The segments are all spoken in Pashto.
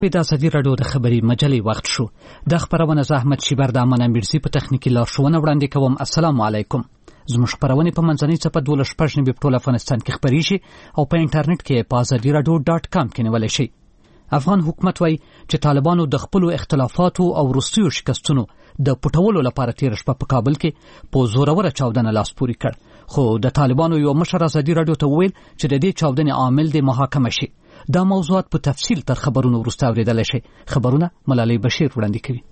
د ازادي راډیو د خبري مجلې وخت شو. د خبرونه زحمت شیبر د امانه میرزي په تخنیکی لارښوونه وړاندې کوم. السلام علیکم. زموږ خبرونه په منځنۍ صفحه 12 په ټول افغانستان کې خبريږي او په انټرنیټ کې په azadiradio.com کې نیول شي. افغان حکومت وايي چې طالبانو د خپل اختلافاتو او روسیو شکستونو د پټولو لپاره تیر شپه په کابل کې په زوروره چاودنه لاس پوري کړ، خو د طالبانو یو مشر ازادي راډیو ته ویل چې د دې چاودنې عامل د محاکمه شي. دا موضوعات په تفصیل تر خبرونو وروسته اوریدل شي. خبرونه ملالۍ بشیر وړاندې کوي.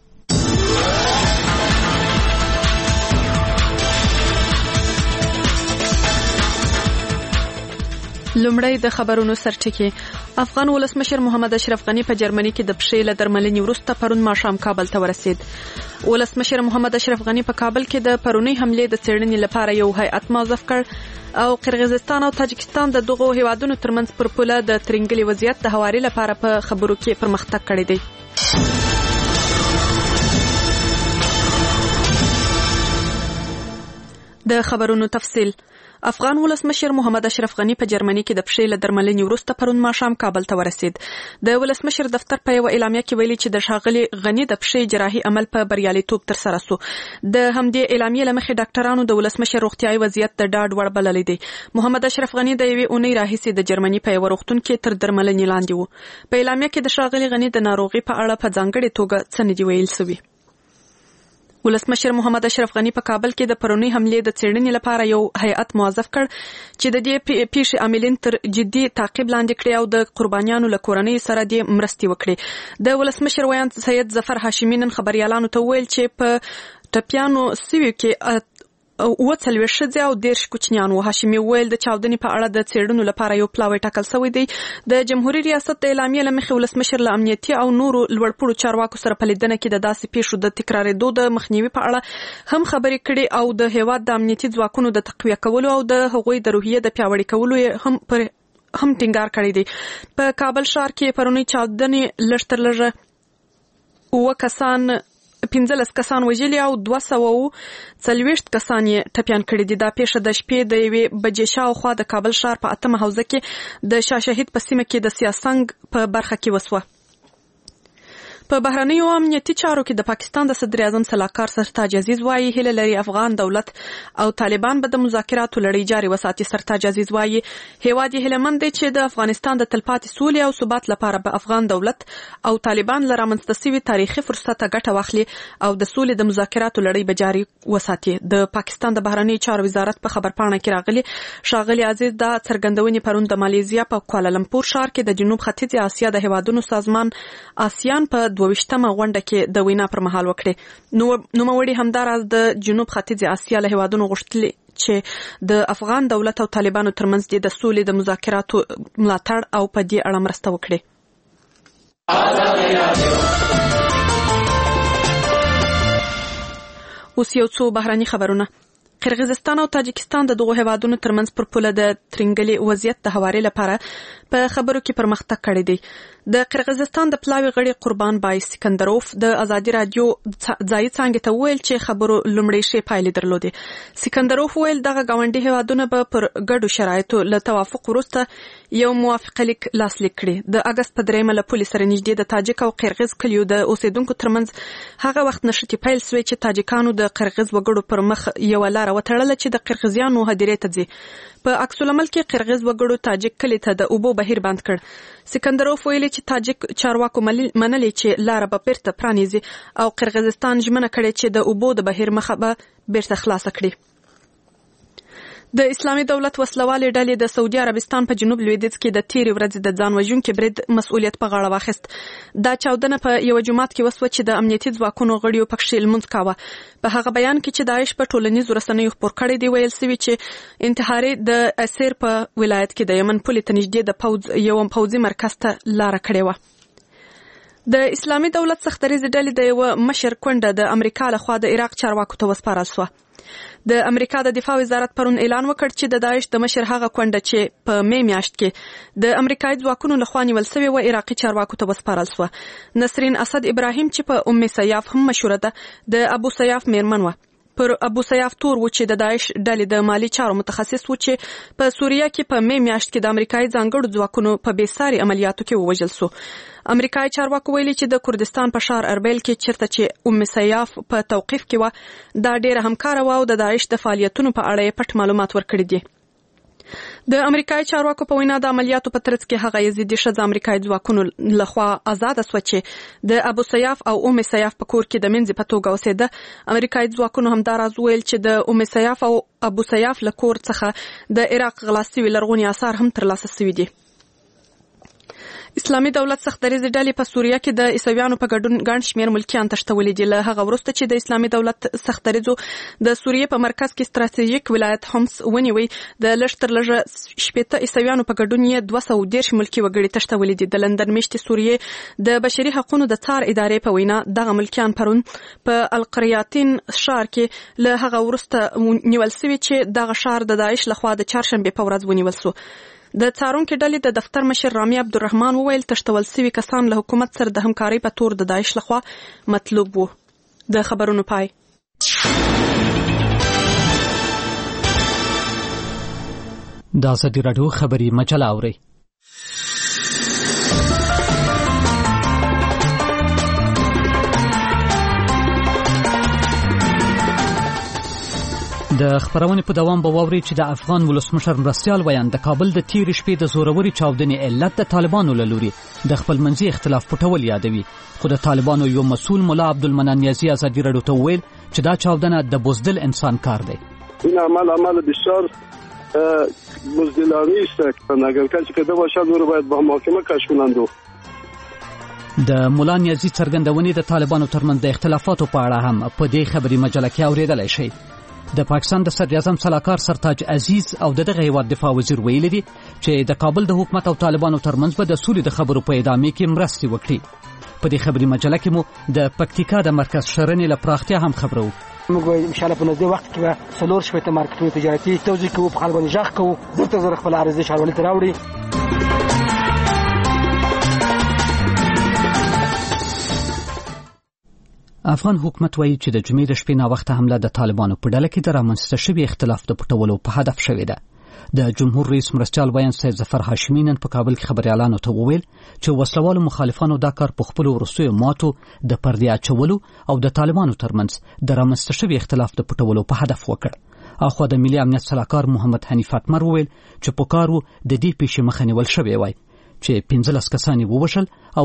لومړی د خبرونو سرټکی. افغان ولسمشر محمد اشرف غنی په جرمني کې د پښې له درملنې وروسته پرون ماښام کابل ته ورسید. ولسمشر محمد اشرف غنی په کابل کې د پرونی حملې د څېړنې لپاره یو هیئت موظف کړ او قرغیزستان او تاجکستان د دغو هیوادونو ترمنځ پر پوله د ترنګلي وضعیت د هواري لپاره په خبرو کې پرمختګ کړی دی. د خبرونو تفصیل. افغان ولسمشر محمد اشرف غنی په جرمني کې د پښې له درملنې وروسته پرون ماښام کابل ته ورسید. د ولسمشر دفتر په یو اعلامیه کې ویلي چې د ښاغلي غنی د پښې جراحي عمل په بریالیتوب ترسره شو. د همدې اعلامیې له مخې ډاکټرانو د ولسمشر روغتیايي وضعیت د ډاډ وړ بللی دی. محمد اشرف غنی د یوې اونۍ راهیسې د جرمني په یو روغتون کې تر درملنې لاندې و. په اعلامیه کې د ښاغلي غنی د ناروغي په اړه په ځانګړې توګه څه نه دي ویل شوي. ولسمشر محمد اشرف غنی په کابل کې د پرونی حملې د څېړنې لپاره یو هیئت موظف کړ چې د دې پیښې عاملین تر جدي تعقیب لاندې کړي او د قربانیانو له کورنۍ سره د مرستې وکړي. د ولسمشر ویاند سید ظفر هاشمي نن خبريالانو ته ویل چې په ټپیانو سوي کې 40 ښځې او 10 کوچنیان وو. هاشمي ویل د چاودنې په اړه د څېړنو لپاره یو پلاوی ټاکل شوی دی. د جمهوریت ریاست د اعلامیې له مخې ولسمشر له امنیتي او نورو لوړپوړو چارواکو سره په لیدنه کې د داسې پیښو د تکرارېدو د مخنیوي په اړه هم خبرې کړي او د هیواد د امنیتي ځواکونو د تقویه کولو او د هغوی د روحیې د پیاوړي کولو هم ټینګار کړی دی. په کابل ښار کې پرونی چاودنې لږ تر لږه 15 کسان وژلي او 240 کسان یې ټپیان کړي دي. دا پیښه د شپې د 1 بجې شاوخوا د کابل ښار په 8 حوزه کې د شاه شهید په سیمه کې د سیاسنګ په برخه کې وسوه. په بهرنیو امنیتي چارو کې د پاکستان د صدر اعظم صلاحکار سرتاج عزیز وايي هیله لري افغان دولت او طالبان به د مذاکراتو لړۍ جاري وساتي. سرتاج عزیز وايي هیواد یې هیلهمند دی چې د افغانستان د تلپاتې سولې او ثبات لپاره به افغان دولت او طالبان له رامنځته شوي تاریخي فرصته ګټه واخلي او د سولې د مذاکراتو لړۍ به جاري وساتي. د پاکستان د بهرنیو چارو وزارت په خبرپاڼه کې راغلي ښاغلي عزیز دا څرګندونې پرون د مالیزیا په کوالالمپور ښار کې د جنوب ختیځې اسیا د هیوادونو سازمان آسیان په 22مه غونډه کې د وینا پر مهال وکړي. نوموړي همداراز د جنوب ختیځې اسیا له هیوادونو غوښتلي چې د افغان دولت او طالبانو ترمنځ د سولې د مذاکراتو ملاتړ او په دې اړه مرسته وکړي. اوس یو څو بهرني خبرونه. قرغیزستان او تاجکستان د دغو هیوادونو ترمنځ پر پوله د ترنګلي وضعیت د هواري لپاره په خبرو کې پرمختګ کړی دی. د قرغیزستان د پلاوي غړي قربان بای سکندروف د ازادي رادیو ځایي څانګې ته ویل چې خبرو لومړی شی پایلې درلودې. سکندروف ویل دغه ګاونډي هیوادونه به پر ګډو شرایطو له توافق وروسته یو موافقه لیک لاسلیک کړي. د اگست په 3 له پولې سره نږدې د تاجک او قرغیز کلیو د اوسیدونکو ترمنځ هغه وخت نښتې پیل شوې چې تاجکانو د قرغیز وګړو پر مخ یو لار وتړله چې د قرغیزیانو هدیرې ته ځي. په عکس العمل کې قرغیز وګړو تاجک کلی ته د اوبو بهیر بند کړ. سکندروف ویلي چې تاجک چارواکو منلي چې لار به بیرته پرانیزي او قرغیزستان ژمنه کړې چې د اوبو د بهیر مخه به بیرته خلاصه کړي. د اسلامي دولت وسلوالې ډلې د سعودي عربستان په جنوب لویدیځ کې د تیرې ورځې د ځان وژونکي برید مسؤلیت په غاړه واخیست. دا چاودنه په یو جومات کې وسوه چې د امنیتي ځواکونو غړیو پکښې لمونځ کاوه. په هغه بیان کې چې داعش په ټولنیزو رسنیو خپور کړی دی ویل شوي چې انتحاري د اسیر په ولایت کې د یمن پولې ته نږدې د یو پوځي مرکز ته لاره کړې وه. د اسلامي دولت سختدریځې ډلې د یو مشر کونډه د امریکا لخوا د عراق چارواکو ته وسپارل شوه. د امریکا د دفاع وزارت پرون اعلان وکړ چې د داعش د مشر هغه کونډه چې په می میاشت کې د امریکایي ځواکونو لخوا نیول شوې و عراقي چارواکو ته وسپارل شوه. نسرین اسد ابراهیم چې په ام سیاف هم مشهوره ده د ابو سیاف میرمن و پر ابو سیاف تور و چې د داعش ډلې د مالی چارو متخصص و چې په سوریه کې په می میاشت کې د امریکایي ځانګړو ځواکونو په بېساري عملیاتو کې ووژل شو. امریکایي چارواکو ویلي چې د کردستان په ښار اربیل کې چیرته چې سیاف په توقیف کې و دا ډېره همکاره و او د داعش د فعالیتونو په اړه یې پټ معلومات ورکړي دي. د امریکایي چارواکو په وینا د عملیاتو په ترڅ کې هغه یزیدي ښځه امریکایي ځواکونو لخوا آزاده شوه چې د ابو سیاف او سیاف په کور کې د منځ په توګه اوسېده. امریکایي ځواکونو همداراز ویل چې د سیاف او ابو سیاف له کور څخه د عراق غلا شوي لرغوني آثار هم ترلاسه شوي دي. اسلامي دولت سختدریزې ډلې په سوریه کې د عیسویانو په ګډون ګڼ شمېر ملکیان تښتولي دي. له هغه وروسته چې د اسلامي دولت سختدریزو د سوریې په مرکز کې ستراتیژیک ولایت حمص ونیوی د لږ تر لږه 80 عیسویانو په ګډون یې 210 ملکي وګړي تښتولي دي. د لندن میشتې سوریې د بشري حقوقو د څار ادارې په وینا دغه ملکیان پرون په القریاتین ښار کې له هغه وروسته نیول شوي چې دغه ښار د داعش لخوا د چهارشنبې په ورځ ونیول شو. د څارونکو ډلې د دفتر مشر رامي عبدالرحمن وویل تښتول شوي کسان له حکومت سره د همکارۍ په تور د داعش لخوا مطلوب وو. د خبرونو پای. د ازادي راډیو خبري مجله اورئ. د خبرونې په دوام به واوري چې د افغان ولسمشر مرستیال ویان د کابل د تیر شپې د زوروري چاودنې علت د طالبانو له لوري د خپل منځي اختلاف پټول یادوي. خو د طالبانو یو مسؤل مولا عبدالمنان نیازی ازادي راډیو ته وویل چې دا چاودنه د بزدل انسان کار دی. این عمل بسیار بزدلانه است. اگر کسی که باشد او رو باید با محاکمه کشونند. د مولا نیازی څرګندونې د طالبانو ترمنځ د اختلافاتو په اړه هم په دې خبري مجله کې اوریدلای شئ. د پاکستان د صدر اعظم سلاکار سرتاج عزیز او دغه هیواد دفاع وزیر ویلي دي چې د کابل د حکومت او طالبانو ترمنځ به د سولې د خبرو په ادامه کې مرستې وکړي. په دې خبري مجله کې مو د پکتیکا د مرکز شرنې له پراختیا هم خبرو. موږ ان شاء الله په نږدې وخت کې به څلور شپېته مارکیټونه تجارتي توزیع کوو، په خلکو باندې ژغ کوو، دلته زر خپل عرضه ښاروالۍ ته راوړي. افغان حکومت وایي چې د جمعې د شپې ناوخته حمله د طالبانو په ډله کې د رامنځته شوي اختلاف د پټولو په هدف شوې ده. د جمهور رئیس مرستیال ویان سید ظفر هاشمي نن په کابل کې خبريالانو ته وویل چې وسلوالو مخالفانو دا کار په خپلو وروستیو ماتو د پردې اچولو او د طالبانو ترمنځ د رامنځته شوي اختلاف د پټولو په هدف وکړ. اخوا د ملي امنیت سلاکار محمد حنیف اتمر وویل چې په کارو د دې پیښې مخه نیول شوې وای چې 15 کسان ووژل او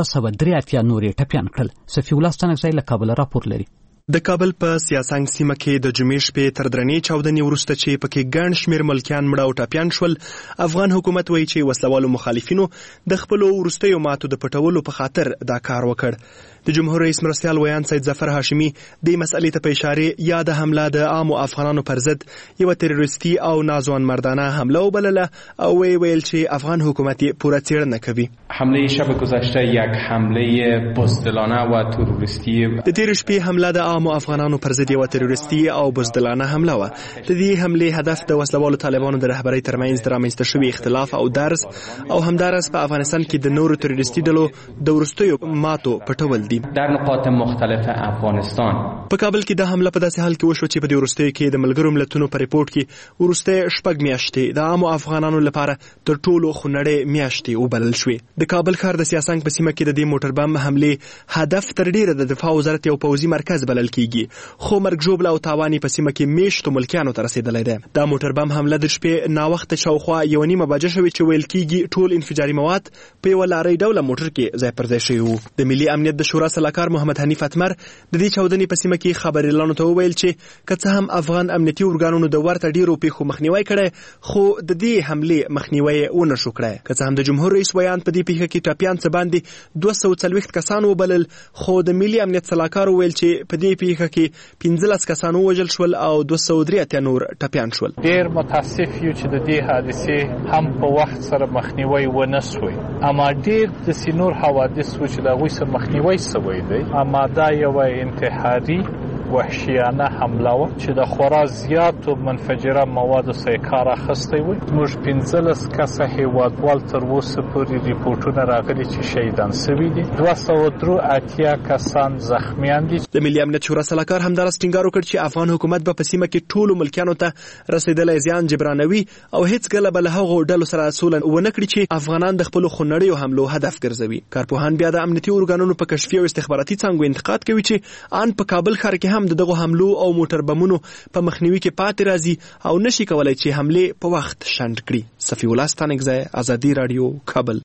283 نور ټپيان کړل. صفي الله ستانکزی له کابل راپور لري. د کابل په سیاسنګ سیمه کې د جمعې شپې تر درنې چاودنې وروسته چې پکې ګڼ شمېر ملکیان مړه او ټپیان شول، افغان حکومت وایي چې وسلوالو مخالفینو د خپلو وروستیو ماتو د پټولو په خاطر دا کار وکړ. د جمهور رئیس مرستیال ویان سید ظفر هاشمي د مسئلې ته په اشاره یا د حمله د عامو افغانانو پر ضد یو تروریستي او ناځوان مردانه حمله وبلله او ویل چې افغان حکومت پوره څېړنه کوي. حمله شب گذشته یک حمله بزدلانه و تروریستی د تیر شپې حمله د عامو افغانانو پر ضد یو تروریستي او بزدلانه حمله و. د دې حمله هدف د وسلوالو طالبانو د رهبرۍ ترمنځ د رامنځته شوي اختلاف او درز او همدارس په افغانستان کې د نورو تروریستي ډلو د وروستیو ماتو پټول دي. در نقاط مختلف افغانستان په کابل کې د حمله په داسې حال کې وشو چې په دې وروستیو کې د ملګرو ملتونو په ریپورت کې وروستۍ 6 میاشتې د عامو افغانانو لپاره تر ټولو خونړۍ میاشتې وبلل شوې. د کابل ښار د سیاسنګ په سیمه کې د دې موټر بم حملې هدف تر ډیره د دفاع وزارت یو پوځي مرکز بلل کیږي، خو مرګ ژوبله او تاوان په سیمه کې میشتو ملکیانو ته رسیدلی دی. دا موټر بم حمله د شپې ناوخته شاوخوا 1:30 بجې شوې چې ویل کیږي ټول انفجاري مواد په یو لارۍ ډوله موټر کې ځای پر ځای شوي وو. د ملي امنیت د شورا سلاکار محمد حنیف اتمر د دې چاودنې په سیمه کې خبريالانو ته وویل چې که څه هم افغان امنیتي ارګانونو د ورته ډیرو پیښو مخنیوي کړی، خو د دې حملې مخنیوي ونه شو کړی. که څه هم د جمهور رئیس ویان په دې پیښه کې ټپیان څه باندې 240 کسان وبلل، خو د ملي امنیت سلاکار وویل چې په دې پیښه کې 15 کسان ووژل شول او 203 نور ټپیان شول. ډیر متاسف یو چې د دې حادثې هم په وخت سره مخنیوي ونه شوی، اما ډیر د سینور حوادث چې د غوي سره مخنیوي شوی دی، اما دا یو انتحاري وحشیانه حمله و چې د خورا زیاتو منفجره موادو څخه کار اخیستی و. موږ 15 کسه هیوادوال تر اوسه پورې ریپورتونه راغلي چې شهیدان شوي دي. 283 کسان زخمیان دي. د ملي امنیت شورا سلاکار همدارس ټینګار وکړ چې افغان حکومت به په سیمه کې ټولو ملکیانو ته رسیدلی زیان جبرانوي او هیڅ کله به له هغو ډلو سره سوله ونه کړي چې افغانان د خپلو خونړیو حملو هدف ګرځوي. کارپوهان بیا د امنیتي ارګانونو په کشفي او استخباراتي څانګو انتقاد کوي چې ان په کابل ښار کې هم دغه حملو او موټر بمونو په مخنیوي کې پاتې راځي او نشي کولای چې حمله په وخت شنډ کړي. صفی الله ستانکزی، ازادي رادیو، کابل.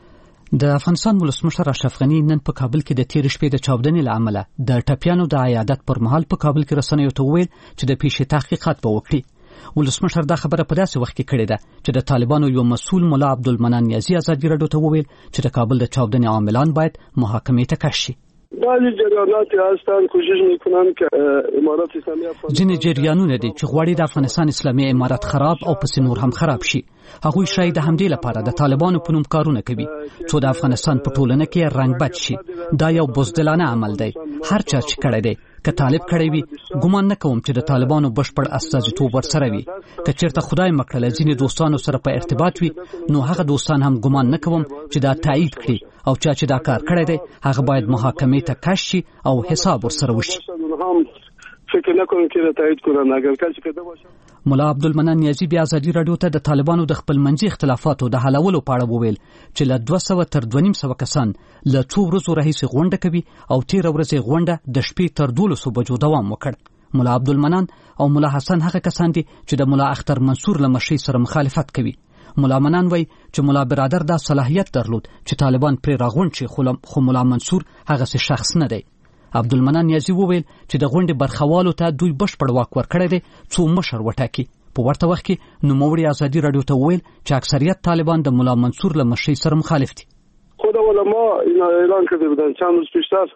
د افغانستان ولسمشر اشرف غنی نن په کابل کې د تیر شپې د چاودنې له امله د ټپیانو د عیادت پر مهال په کابل کې رسنیو ته وویل چې د پیښې تحقیقات به وکړي. ولسمشر دا خبره په داسې وخت کې کړې ده چې د طالبانو یو مسؤل ملا عبدالمنان نیازی ازادي رادیو ته وویل چې د کابل د چاودنې عاملان باید محاکمې ته کش شي. بعضی جریانات هستند کوشش میکنن که امارات اسلامی افغانستان ځینې جریانونه دي چې غواړي د افغانستان اسلامي امارت خراب او پسې نور هم خراب شي. هغوی شاید د همدې لپاره د طالبانو په نوم کارونه کوي څو د افغانستان په ټولنه کې رنګ بد شي. دا یو بزدلانه عمل دی. هر چا چې کړی دی که طالب کړی وي ګمان نه کوم چې د طالبانو بشپړ استازیتوب ورسره وي. که چېرته خدای مکړله ځینې دوستانو سره په ارتباط وي نو هغه دوستان هم ګمان نه کوم چې دا تایید کړي او چا چې دا کار کړی دی هغه باید محاکمې ته کش شي او حساب ورسره وشي. فکر نکنم که تایید کنن اگر کسی پیدا باشه. ملا عبدالمنان نیازی بیا ازادي رادیو ته د طالبانو د خپلمنځي اختلافاتو د حلولو په اړه وویل چې له 200 تر 250 کسان له 2 ورځو راهیسې غونډه کوي او 13 ورځې غونډه د شپې تر 12 بجو دوام وکړ. ملا عبدالمنان او ملا حسن هغه کسان دي چې د ملا اختر منصور له مشرۍ سره مخالفت کوي. ملا منان وای چې ملا برادر دا صلاحیت درلود چې طالبان پرې راغونډ شي خو ملا منصور هغه څه شخص نه دی. عبدالمنان نیازی وویل چې د غونډې برخوالو ته دوی بشپړ واک ورکړی دی څو مشر وټاکي. په ورته وخت کې نوموړي ازادي رادیو ته وویل چې اکثریت طالبان د ملا منصور له مشرۍ سره مخالف دي. خود علما اعلان کړی بودن چند روز پیشتر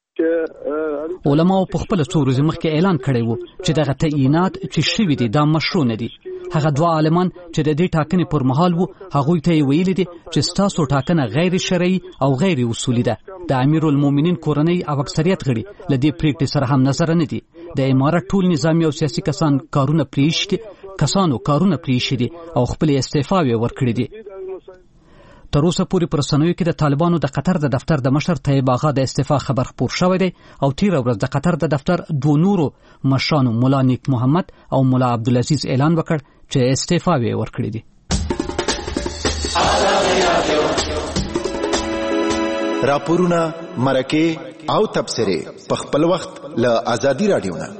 که علماو په خپل څو ورځې مخکې اعلان کړی وو چې دغه تعیینات چې شوي دي دا مشروع نه دي. هغه دوه عالمان چې د دې ټاکنې پر مهال وو هغوی ته یې ویلي دي چې ستاسو ټاکنه غیر شرعي او غیر اصولي ده. د امیرالمؤمنین کورنۍ او اکثریت غړي له دې پریکړې سره هم نظر نه دي. د امارت ټول نظامي او سیاسي کسانو کارونه پریښي دي او خپل استعفاوې ورکړي دي. تر اوسه پورې پر رسنیو کې د طالبانو د قطر د دفتر د مشر طیب آغا د استعفا خبر خپور شوی دی او 13 ورځ د قطر د دفتر دوه نورو مشرانو مولا نیک محمد او مولا عبدالعزیز اعلان وکړ چې استعفا یې ورکړي دي. راپورونه، مرکې او تبصرې په خپل وخت له ازادي رادیو نه.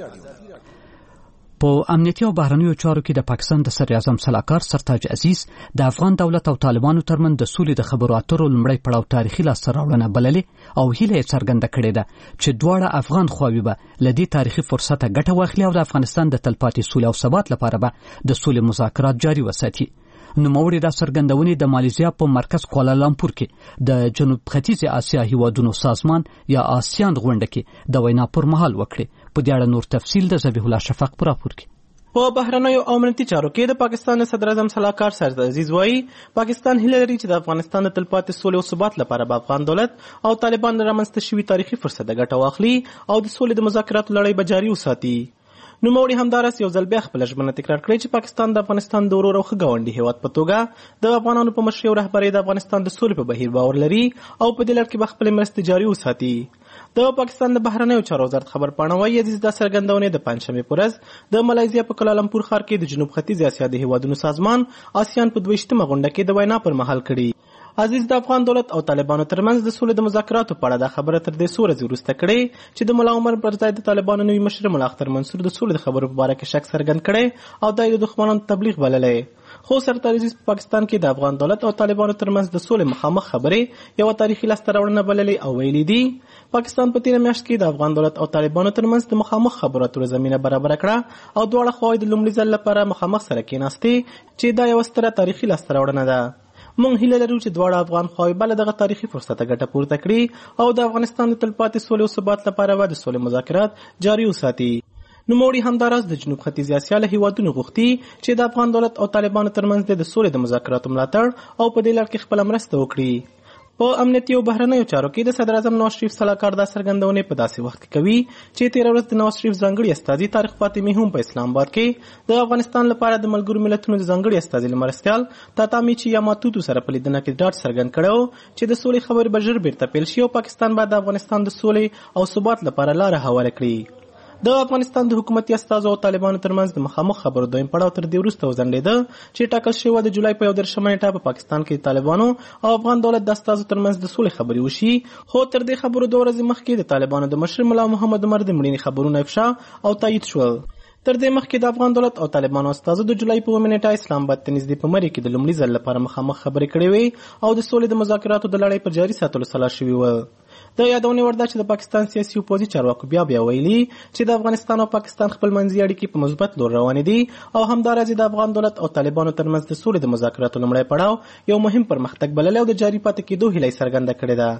په امنیتي او بهرنیو چارو کې د پاکستان د صدر اعظم سلاکار سرتاج عزیز د افغان دولت او طالبانو ترمنځ د سولې د خبرو اترو لومړی پړاو تاریخي لاسته راوړنه بللې او هیله یې څرګنده کړې ده چې دواړه افغان خواوې به له دې تاریخي فرصته ګټه واخلي او د افغانستان د تلپاتې سولې او ثبات لپاره به د سولې مذاکرات جاري وساتي. نوموړي دا څرګندونې د مالیزیا په مرکز کوالالامپور کې د جنوب ختیځ اسیا هیوادونو سازمان یا آسیان غونډه کې د وینا پر مهال وکړي. په دې اړه نور تفصیل د ذبیح الله شفق پر راپور کې. په بهرنیو او امنیتي چارو کې د پاکستان صدر اعظم سلاکار سرتاج عزیز وایي پاکستان هیله لري چې د افغانستان د تلپاتې سولې او ثبات لپاره به افغان دولت او طالبان رامنځته شوي تاریخي فرصت د ګټه واخلي او د سولې د مذاکراتو لړۍ به جاري وساتي. نوموړي همدارس یو ځل بیا خپله ژمنه تکرار کړې چې پاکستان د افغانستان د ورور او ښه ګاونډي هیواد په توګه د افغانانو په مشرۍ او رهبرۍ د افغانستان د سولې په بهیر باور لري او په دې لړ کې به خپلې مرستې جاري وساتي. د پاکستان د بهرنیو چارو وزارت خبرپاڼه وايي عزیز دا څرګندونې د پنجشنبې په ورځ د ملایزیا په کوالالمپور ښار کې د جنوب ختیځ اسیا د هیوادونو سازمان آسیان په 22مه غونډه کې د وینا پر مهال کړي. عزیز د افغان دولت او طالبانو ترمنځ د سولې د مذاکراتو په اړه دا خبره تر دې څو ورځې وروسته کړې چې د ملا عمر پر ځای د طالبانو نوي مشر ملا اختر منصور د سولې د خبرو په باره کې شک څرګند کړی او دا یې د دښمنانو تبلیغ بللی. خو سرتاج عزیز په پاکستان کې د افغان دولت او طالبانو ترمنځ د سولې مخامخ خبرې یوه تاریخي لاسته راوړنه بللې او ویلي دي پاکستان په تېره میاشت کې د افغان دولت او طالبانو ترمنځ د مخامخ خبرو اترو زمینه برابره کړه او دواړه خواوې د لومړي ځل لپاره مخامخ سره کېناستې چې دا یوه ستره تاریخي لاسته راوړنه ده. موږ هیله لرو چې دواړه افغان خواوې به له دغه تاریخي فرصته ګټه پورته کړي او د افغانستان د تلپاتې سولې او ثبات لپاره به د سولې مذاکرات جاري وساتي. نوموړي همداراز د جنوب ختیځ اسیا له هیوادونو غوښتي چې د افغان دولت او طالبانو ترمنځ د سولې د مذاکراتو ملاتړ او په دې لړ کې خپله مرسته وکړي. په امنیتي او بهرنیو چارو کې د صدر اعظم نواز شریف صلاحکار دا څرګندونې په داسې وخت کې کوي چې تېره ورځ د نواز شریف ځانګړي استازي طارق فاطمي هم په اسلام آباد کې د افغانستان لپاره د ملګرو ملتونو د ځانګړي استازي له مرستیال تاتامیچی یاماتوتو سره په لیدنه کې ډاډ څرګند کړی چې د سولې خبرې به ژر بیرته پیل شي او پاکستان باید د افغانستان د سولې او ثبات لپاره لاره هواره کړي. د افغانستان د حکومتي استازو او طالبانو ترمنځ د مخامخ خبرو دویم پړاو تر دې وروسته وځنډېده چې ټاکل شوی د جولای په 11 نیټه په پاکستان کې طالبانو او افغان دولت د استازو ترمنځ د سولې خبرې وشي. خو تر دې خبرو 2 ورځې مخکې د طالبانو د مشر ملا محمد عمر د مړینې خبرونه افشا او تایید شول. تر دې مخکې د افغان دولت او طالبانو استازو د جولای په 1 نیټه اسلام آباد ته نږدې په مری کې د لومړي ځل لپاره مخامخ خبرې کړې وې او د سولې د مذاکراتو د لړۍ پر جاري ساتلو سلا شوي و. د یادونې وړ ده چې د پاکستان سیاسي اپوزي چارواکو بیا ویلي چې د افغانستان او پاکستان خپل منځي اړیکې په مثبت لور روانې دي او همداراز د افغان دولت او طالبانو ترمنځ د سولې د مذاکراتو لومړی پړاو یو مهم پرمختګ بللی او د جاري پاتې کېدو هیله څرګنده کړې ده.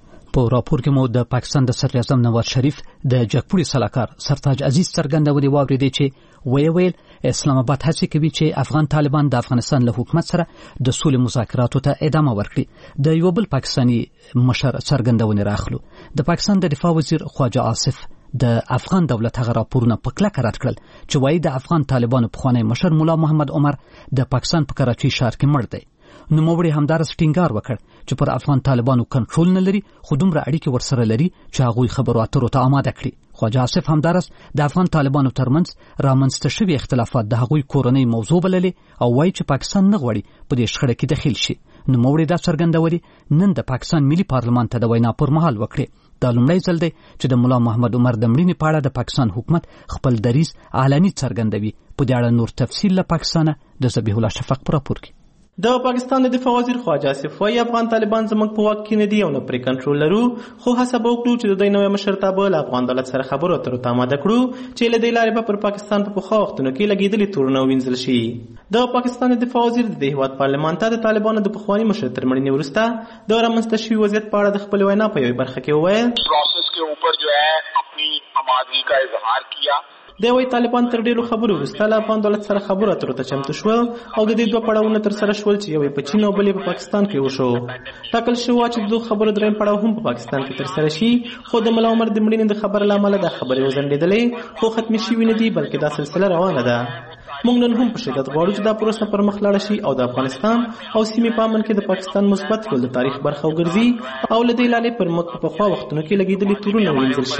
په راپور کې مو د پاکستان د صدر اعظم نواز شریف د جګپوړي سلاکار سرتاج عزیز څرګندونې واورېدې چې ویل اسلام آباد هڅه کوي چې افغان طالبان د افغانستان له حکومت سره د سولې مذاکراتو ته ادامه ورکړي. د یو بل پاکستاني مشر څرګندونې راخلو. د پاکستان د دفاع وزیر خواجه آصف د افغان دولت هغه راپورونه په کلکه رد کړل چې وایي د افغان طالبانو پخوانی مشر مولا محمد عمر د پاکستان په کراچۍ ښار کې مړ دی. نوموړي همدارس ټینګار وکړ چې پر افغان طالبانو کنټرول نه لري خو دومره اړیکې ورسره لري چې هغوی خبرو اترو ته آماده کړي. خواجه آصف همدارس د افغان طالبانو ترمنځ رامنځته شوي اختلافات د هغوی کورنۍ موضوع بللې او وایي چې پاکستان نه غواړي په دې شخړه کې دخیل شي. نوموړي دا څرګندولې نن د پاکستان ملي پارلمان ته د وینا پر مهال وکړي. دا لومړی ځل دی چې د مولا محمد عمر د مړینې په اړه د پاکستان حکومت خپل دریځ علني څرګندوي. په دې اړه نور تفصیل له پاکستانه د ذبیح الله شفق په راپور کې. د پاکستان د دفاع وزیر خواجه آصف وايي افغان طالبان زموږ په واک کې نه دي او نه پرې کنټرول لرو خو هڅه به وکړو چې د دوی نوی مشرتابه له افغان دولت سره خبرو اترو ته آماده کړو چې له دې لارې به پر پاکستان په پخوا وختونو کې لګېدلي تورونه ووینځل شي. د پاکستان د دفاع وزیر د هیواد پارلمان ته د طالبانو د پخواني مشر تر مړینې وروسته د رامنځته شوي وضعیت په اړه د خپل وینا په یوې برخه کې وویل پروسس کے اوپر جو ہے اپنی آمادگی کا اظہار کیا. د وی طالبان تر ډیرو خبرو وروسته له افغان دولت سره خبرو اترو ته چمتو شول او د دې دوه پړاوونه تر سره شول چې یو په چین او بل په پاکستان کې وشو. ټاکل شوی چې دوه خبرو دریم پړاو هم په پاکستان کې تر سره شي خو د مولا عمر د مړینې د خبر له امله د خبرې وزندېدلې خو ختمې شوې نه دي بلکې دا سلسله روانه ده. موږ نن هم په شدت غواړو چې دا پروسه پر مخ لاړه شي او د افغانستان او سیمې په امن کې د پاکستان مثبت رول د تاریخ برخه وګرځي او له دې لارې پر موږ په پخوا وختونو کې لګېدلي تورونه ووینځل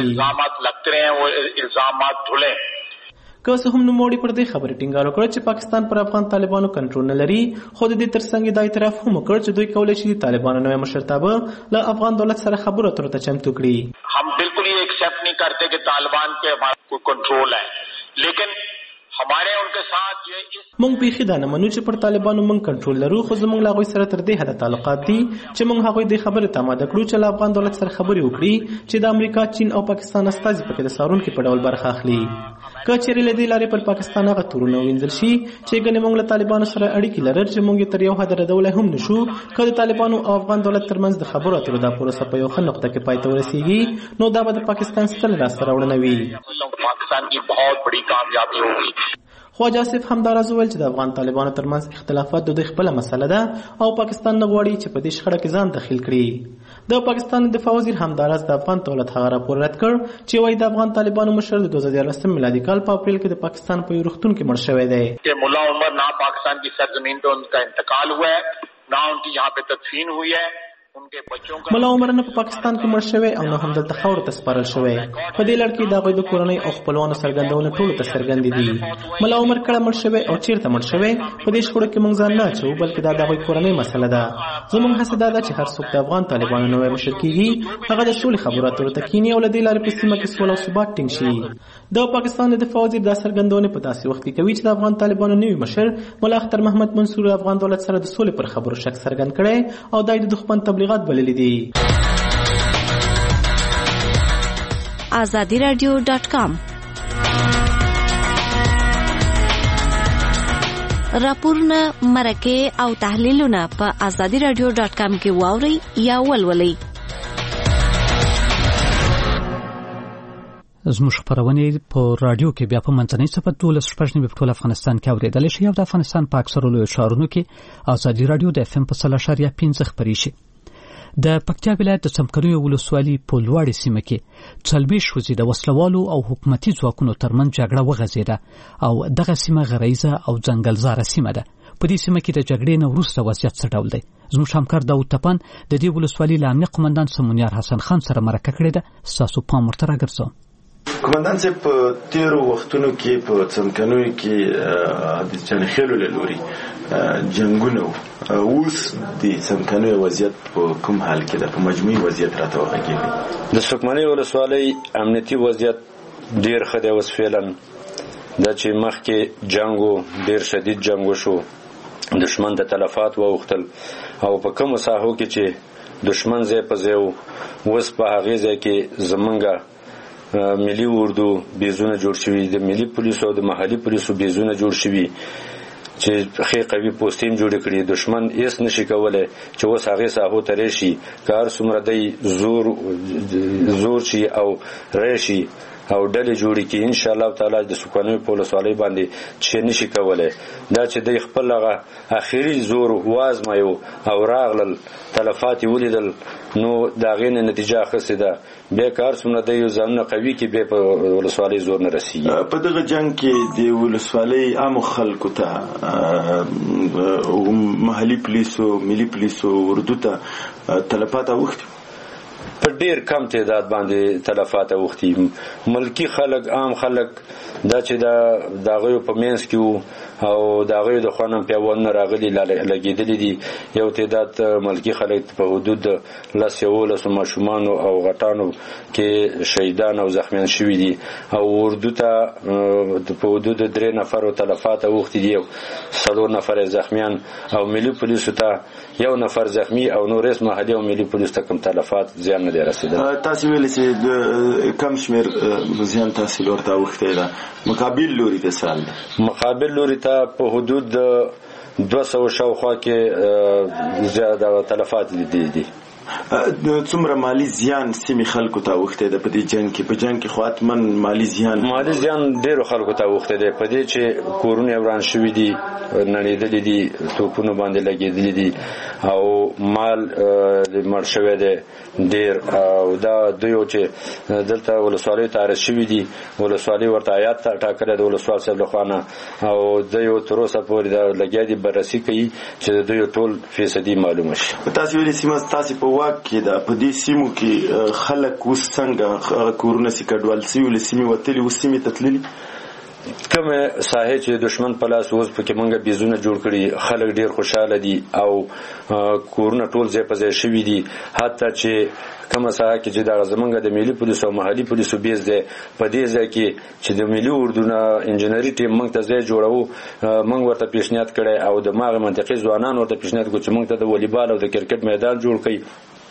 شي. که څه هم نوموړي پر دې خبرې ټینګار وکړ چې پاکستان پر افغان طالبانو کنټرول نه لري خو د دې ترڅنګ دا اعتراف هم وکړ چې دوی کولی شي د طالبانو نوی مشرتابه له افغان دولت سره خبرو اترو ته چمتو کړي. हम बिल्कुल ये एक्सेप्ट नहीं करते कि तालिबान पे हमारा कोई कंट्रोल है लेकिन हमारे उनके साथ ये مونږ بیخي دا نه منو چې پر طالبانو مونږ کنټرول لرو خو زمونږ له هغوی سره تر دې حده تعلقات دي چې مونږ هغوی دې خبرې ته آماده کړو چې له افغان دولت سره خبرې وکړي چې د امریکا چین او پاکستان استازي پکې د څارونکي په ډول برخه اخلي. که چیرې له دې لارې پر پاکستان هغه تورونه ووینځل شي چې ګنې مونږ له طالبانو سره اړیکې لرل چې مونږ یې تر یو حده ردولی هم نشو که د طالبانو او افغان دولت ترمنځ د خبرو اترو دا پروسه په یو ښه نقطه کې پای ته ورسیږي نو دا به د پاکستان ستره لاسته راوړنه وي. पाकिस्तान की बहुत बड़ी कामयाबी होगी. خواجه آصف همداراز وویل چې د افغان طالبانو ترمنځ اختلافات د دوی خپله مسله ده او پاکستان نه غواړي چې په دې شخړه کې ځان دخیل کړي. د پاکستان دفاع وزیر همداراز د افغان دولت هغه راپور رد کړ چې وایي د افغان طالبانو مشر د 2014 میلادي کال په اپریل کې د پاکستان په یو روغتون کې مړ شوی دی. کہ مولا عمر نہ پاکستان کی سرزمین پہ ان کا انتقال ہوا ہے نہ ان کی یہاں پہ تدفین ہوئی ہے. مولا عمر نه په پاکستان کې مړ شوی او نه هم دلته خاورو ته سپارل شوی. په دې لړ کې د هغوی د کورنۍ او خپلوانو څرګندونه ټولو ته څرګندې دي. مولا عمر کله مړ شوی او چیرته مړ شوی په دې شخړو کې موږ ځان نه اچوو بلکې دا د هغوی کورنۍ مسله ده. زموږ هڅه دا ده چې هر څوک د افغان طالبانو نوی مشر کېږي هغه د سولې خبرو اترو ته کښېني او له دې لارې په سیمه کې سوله او ثبات ټینګ شي. د پاکستان د دفاع وزیر دا څرګندونې په داسې وخت کې کوي چې د افغان طالبانو نوي مشر ملا اختر محمد منصور افغان دولت سره د سولې پر خبرو شک څرګند کړی او دا د دښمن تبلیغات بللي دي. azadiradio.com راپورونه مرکه او تحلیلونه په azadiradio.com کې واورئ یا ولولئ. زموږ خپرونې په رادیو کې بیا په منځنۍ صفحه 12 په ټول افغانستان کې اوریدل شي او د افغانستان په اکثرو لویو ښارونو کې ازادي رادیو د FM په 3.5 خپرې شي. د پکتیا ولایت د څمکنیو ولسوالۍ په لوړې سیمه کې 40 ورځې د وسلوالو او حکومتي ځواکونو ترمنځ جګړه وغځېده او دغه سیمه غریزه او ځنګلزاره سیمه ده. په دې سیمه کې د جګړې نه وروسته وضعیت څه ډول دی؟ زموږ همکار داود تپان د دې ولسوالۍ له امنیه قومندان سمونیار حسن خان سره مرکه کړې ده. ستاسو پام ورته راګرځوم. قومندان صاحب، په تیرو وختونو کې په څمکنیو کې د چنخیلو له لوري جنګونه اوس د څمکنیو وضعیت په کوم حال کې ده؟ په مجموعي وضعیت راته وغږیږي. د څمکنیو ولسوالۍ امنیتي وضعیت ډیر ښه دی اوس فعلا. دا چې مخکې جنګ ډیر شدید جنګ وشو، دشمن د تلفات واوښتل او په کومو ساحو کې چې دشمن ځای په ځای اوس په هغې ځای کې زمونږ ملي اردو بیزونه جوړ شوي، د ملي پولیسو او د محلي پولیسو بیزونه جوړ شوي چې ښې قوي پوستین جوړې کړي. دشمن هېڅ نشي کولی چې اوس هغې ساحو ته راشي، که هر څومره دی زور شي او راشي او ډلې جوړې کړي، انشاءالله تعالی د څمکنیو په ولسوالۍ باندې چې نشي کولی. دا چې دی خپل هغه اخري زور وازمایو او راغلل، تلفات یې ولیدل، نو د هغې نه نتیجه اخیستې ده. بیا که هر څومره دی ځانونه قوي کړي، بیا په ولسوالۍ زور نه رسېږي. په دغه جنګ کې د ولسوالۍ عامو خلکو ته، محلي پولیسو، ملي پولیسو، اردو ته تلفات اوښتي؟ په ډیر کم تعداد باندې تلفات اوښتي. ملکی خلک، عام خلک، دا چې د هغوی په منځ کې وو او د هغوی د خوا نه پیاوړونه راغلي لګېدلي دي. یو تعداد ملکی خلک په حدود 10-11 ماشومانو او غټانو کې شهیدان او زخمیان شوي دي، او اردو ته په حدود 3 نفرو تلفات اوښتي دي، 4 نفر زخمیان، او ملي پولیسو ته 1 نفر زخمی، او نورس محلي او ملي پولیس ته کوم تلفات زیان نه دی رسېدلی. تاسو ویلي چې د کم شمېر زیان تاسو ورته اوښتی ده، مقابل لوري ته څه حال ده؟ مقابل لوري ته په حدود 200 شاوخوا کې زیاده تلفات دي. څومره مالی زیان سیمې خلکو ته اوښتی ده په دې جنګ کې؟ په جنګ کې خو حتما مالی زیان ډېرو خلکو ته اوښتی دی. په دې چې کورونه یې وران شوي دي، نړېدلي دي، توپونو باندې لګېدلي دي، او مال مړ شوی دی ډېر. او دا دوی چې دلته ولسوالیو ته عرض شوي دي، ولسوالۍ ورته هیات ټاکلی د ولسوال صاحب لخوا نه، او دوی تر اوسه پورې دا لګیا دي، بررسي کوي چې د دوی ټول فیصدي معلومه شي. تاسو ویلي سیمه تاسو په واک کې ده، په دې سیمو کې خلک اوس څنګه کورونه سي کډوال سوي، له سیمې وتلي، اوس سیمې ته تللي؟ کومه ساحه چې دشمن په لاس اوس پکې مونږه بیزونه جوړ کړي، خلک ډیر خوشاله دي او کورونه ټول ځای په ځای شوي دي. حتی چې کومه ساحه کې چې دا زمونږ د ملي پولیسو او محلي پولیسو بیز دی، په دې ځای کې چې د ملي اردو نه انجنیري ټیم مونږ ته ځای جوړو، مونږ ورته پیشنهاد کړی او د ماغه منطقي ځوانان ورته پیشنهاد کړو چې مونږ ته د والیبال او د کرکټ میدان جوړ کړي.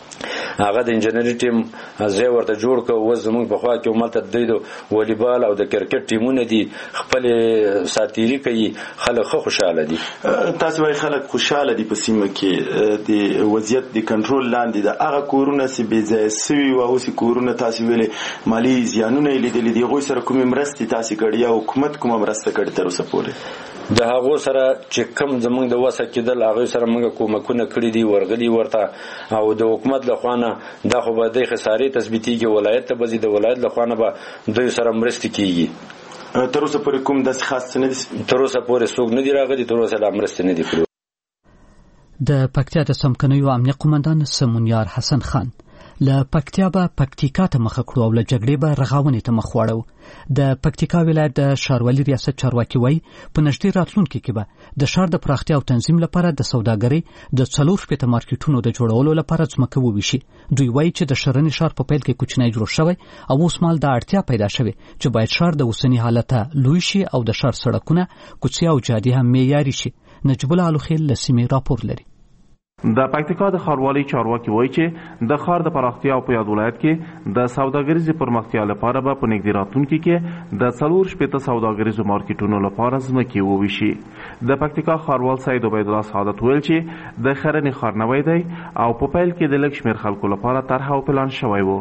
هغه د انجنیري ټیم ځای ورته جوړ کړ. اوس زموږ په خوا کې هملته د والیبال او د کرکټ ټیمونه دي، خپلې ساتیري کوي، خلک ښه خوشحاله دي. تاسو وایي خلک خوشحاله دي په سیمه کې، د وضعیت د کنټرول لاندې ده. هغه کورونه چې بې ځایه سوي وو، اوس کورونه تاسو ویلې مالي زیانونه یې لیدلي دي، هغوی سره کومې مرستې تاسو کړي یا حکومت کومه مرسته کړې تر اوسه پورې؟ د هغو سره چې کم زمونږ د وسه کېدل، هغوی سره موږ کومکونه کړي دي، ورغلي ورته، او د حکومت لخوا نه دا خو به د خسارې تثبیتېږي، ولایت ته به ځي، د ولایت لخوا نه به دوی سره مرستې کېږي. تر اوسه پورې کوم داسې خاص څه نه دي؟ تر اوسه پورې څوک نه دي راغلي، تر اوسه لا مرستې نه دي کړي. د پکتیا د څمکنیو امنیه قومندان سمونیار حسن خان له پکتیا به پکتیکا ته مخه کړو او له جګړې به رغاونې ته مخ واړو. د پکتیکا ولایت د ښاروالي ریاست چارواکي وایي په نږدې راتلونکي کې به د ښار د پراختیا او تنظیم لپاره د سوداګرۍ د 4 مارکیټونو د جوړولو لپاره ځمکه وویشي. دوی وایي چې د شرنې ښار په پیل کې کوچنی جوړ شوی او اوس مال د اړتیا پیدا شوی چې باید ښار د اوسني حالت لوی شي او د ښار سړکونه، کوڅې او جادې هم معیاري شي. نجیب الله علوخیل له سیمې راپور لري. د پکتیکا د ښاروالۍ چارواکي وایي چې د ښار د پراختیا او په یاد ولایت کې د سوداګریزې پرمختیا لپاره به په نږدې راتلونکي کې د 4 سوداګریزو مارکیټونو لپاره ځمکې وویشي. د پکتیکا ښاروال سید عبیدالله سعادت ویل چې د خرنې ښار نوی دی او په پیل کې د لږ شمېر خلکو لپاره طرحه او پلان شوی و،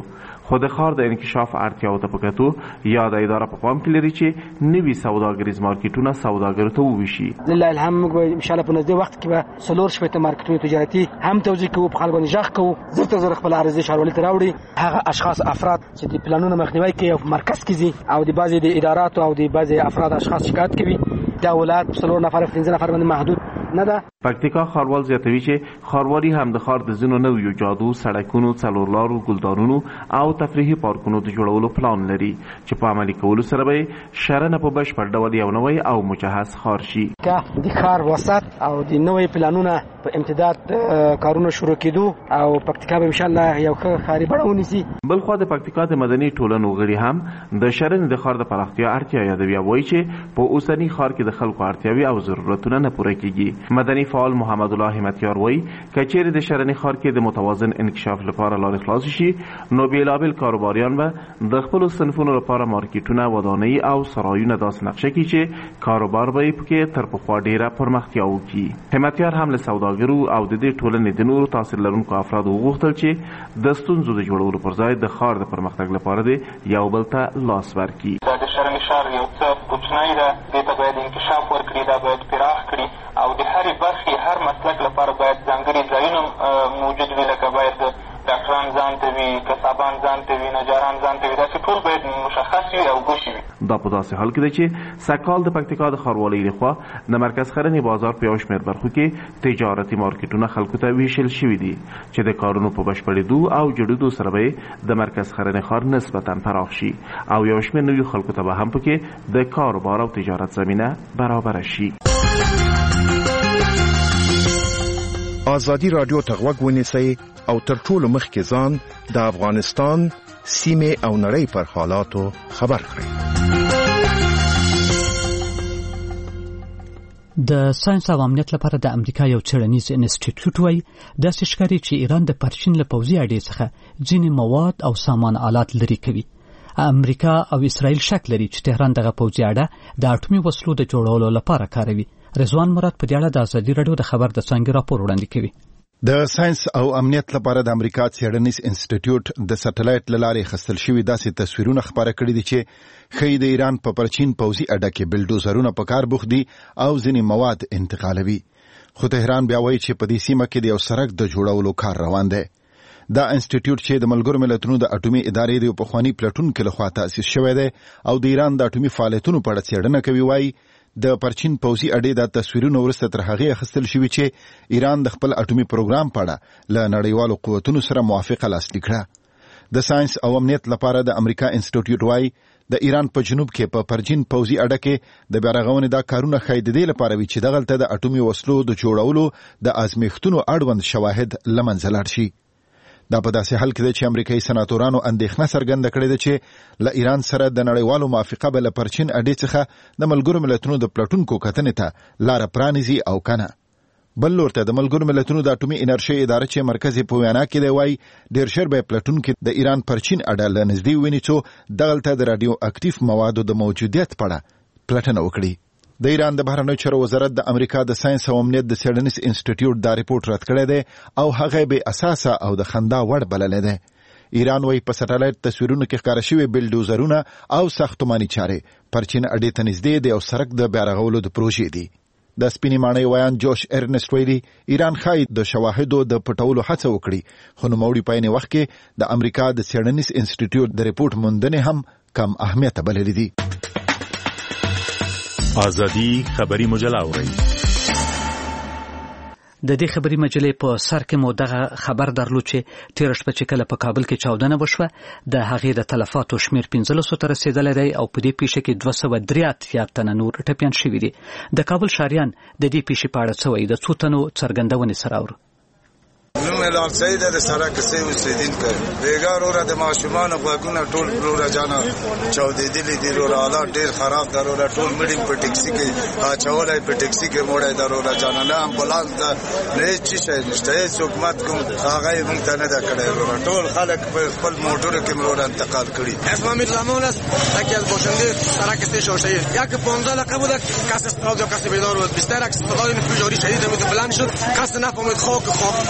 خو د ښار د انکشاف اړتیاو ته په کتو یاده اداره په پام کې لري چې نوي سوداګریز مارکیټونه سوداګرو ته وویشي. لله الحمد ان شاء الله په نږدې وخت کې به 4 شپېته مارکیټونه تجارتي هم توزیع کوو، په خلکو باندې ژغ کوو، زر خپل عرضه ښاروالۍ ته راوړي. هغه اشخاص افراد چې د پلانونو مخنیوي کوي او مرکز کې ځي او د بعضې د اداراتو او د بعضې افراد اشخاص شکایت کوي، دا ولایت په 4 نفر 15 نفر باندې محدود نه ده. پکتیکا ښاروال زیاتوي چې ښاروالي هم د ښار د ځینو نویو جادو، سړکونو، څلور لارو، ګلدانونو او تفریحي پارکونو د جوړولو پلان لري چې په عملي کولو سره به شرنه په بشپړ ډول یو نوی او مجهز ښار شي. که د ښار وسط او د نوی پلانونه په امتداد کارونه شروع کېدو او پکتیکا به ان شاء الله یو ښه ښاري بڼه ونیسي. بل خوا د پکتیکا د مدني ټولنو غړي هم د شرنې د ښار د پراختیا اړتیا یادوي او وایي چې په اوسني ښار کې د خلکو اړتیاوې او ضرورتونه نه پوره کېږي. مدني فعال محمد الله همتیار وایي که چیرې د شرنې ښار کې د متوازن انکشاف لپاره لارې خلاص شي نو بېلابېل کاروباریان به د خپلو صنفونو لپاره مارکیټونه، ودانۍ او سرایونه داسې نقشه کړي چې کاروبار به یې پکې تر پخوا ډېره پرمختیا وکړي. همتیار هم له سوداګرو او د دې ټولنې د نورو تاثیر لرونکو افرادو وغوښتل چې د ستونزو د جوړولو پر ځای د ښار د پرمختګ لپاره د یو بل ته لاس ورکړي. دا د شرنې ښار یو څه کوچنی ده، دې ته باید انکشاف ورکړي، دا باید پراخ کړي او د هرې برخې هر مسلک لپاره باید ځانګړي ځایونه موجود وي، لکه باید ډاکټران ځان ته وي، کسابان ځان ته وي، نجاران ځان ته وي، داسې ټول باید مشخص وي او ګوشي وي. دا په داسې حال کې ده چې سږکال د پکتیکا د ښاروالۍ لخوا د مرکز ښرنې بازار په یو شمېر برخو کې تجارتي مارکیټونه خلکو ته ویشل شوي دي چې د کارونو په بشپړېدو او جوړېدو سره به د مرکز ښرنې ښار نسبتاً پراخ شي او یو شمېر نوي خلکو ته به هم پکې د کاروبار او تجارت زمینه برابره شي. آزادی رادیو ته غوږ ونیسئ او تر ټولو مخکې ځان د افغانستان سیمې او نړۍ پر حالاتو خبر کړئ. د ساينس او امنیت لپاره د امریکا یو څېړنیز انسټیټیوټ وايي داسې ښکاري چې ایران د پرچین له پوځي اډې څخه ځینې مواد او سامان آلات لرې کوي. امریکا او اسرائیل شک لري چې تهران دغه پوځي اډه د اټومي وسلو د جوړولو لپاره کاروي. رضوان مراد په دې اړه د ازادي رادیو د خبر د څانګې راپور وړاندې کوي. د ساينس او امنیت لپاره د امریکا څېړنیز انسټیټیوټ د سټلایټ له لارې اخیستل شوي داسې تصویرونه خپاره کړي دي چې ښیي د ایران په پرچین پوځي اډه کې بلډوزرونه په کار بوخت دي او ځینې مواد انتقالوي. خو تهران بیا وایي چې په دې سیمه کې د یو سړک د جوړولو کار روان دی. دا انسټیټیوټ چې د ملګرو ملتونو د اټومي ادارې د پخواني پلټونکو لخوا تأسیس شوی دی او د ایران د اټومي فعالیتونو په اړه څېړنه کوي، وایي د پرچین پوځي اډې د تصویرونو وروسته تر هغې اخیستل شوي چې ایران د خپل اټومي پروګرام په اړه له نړیوالو قوتونو سره موافقه لاسلیک کړه. د ساينس او امنیت لپاره د امریکا انسټیټیوټ وایي د ایران په جنوب کې په پرچین پوځي اډه کې د بیارغونې دا کارونه ښایي د دې لپاره وي چې دغلته د اټومي وسلو د جوړولو د ازمیښتونو اړوند شواهد له منځه لاړ شي. دا په داسې حال کې ده چې امریکایي سناتورانو اندېښنه څرګنده کړې ده چې له ایران سره د نړیوالو موافقه به له پرچین اډې څخه د ملګرو ملتونو د پلټونکو کتنې ته لاره پرانیزي او کنه. بل لور ته د ملګرو ملتونو د اټومي انرژۍ اداره چې مرکز یې په وینا کې دی وایي ډېر ژر به پلټونکي د ایران پرچین اډه له نږدې وویني څو دغلته د راډیو اکټیف موادو د موجودیت په اړه پلټنه وکړي. د ایران د بهرنیو چارو وزارت د امریکا د ساينس او امنیت د څېړنیز انسټیټیوټ دا ریپورت رد کړی دی او هغه بې اساسه او د خندا وړ بللی دی. ایران وایي په سټلایټ تصویرونو کې ښکاره شوي بلډوزرونه او ساختماني چارې پرچین اډې ته نږدې د یو سړک د بیارغولو د پروژې دي. د سپینې ماڼۍ ویان جوش ارنسټ ویلي ایران ښایي د شواهدو د پټولو هڅه وکړي، خو نوموړي په عین وخت کې د امریکا د څېړنیز انسټیټیوټ د ریپورت موندنې هم کم اهمیته بللې دي. آزادی خبری مجله اورئ. د دې خبري مجلې په سر کې مو دغه خبر درلود چې تیر شپه چې کله په کابل کې چاودنه وشوه د هغې د تلفاتو شمیر 1500 ته رسیدلی دی او په دې پیښه کې 283 تنه نور ټپیان شوي دي. د کابل ښاریان د دې پیښې په اړه څه وایي، د څو تنو څرګندونې سره اورو. نوم لال سید د سره کسې اوسیدونکی بیګار اوره د ماشومان غوږونه ټول پلوره جانا چاودېدلي دي، روره حالات ډېر خراب ده، روره ټول مړي په ټکسي کې اچولی، په ټکسي کې موړی ده روره جانا، نه امبولانس ده نه هېڅ چی شی نشته، هېڅ حکومت کوم هغه یې موږ ته نه ده کړی روره، ټول خلک په خپل موټرو کې روره انتقال کړي. اسم امیر زمان است یکی از باشنده سرک سه شاشه‌ای یک 15 لقب بود، کس استفاده کسی بیدار بود، بیشتر استفاده پوجاری شدید بود بلند شد، کس نفهمید خاک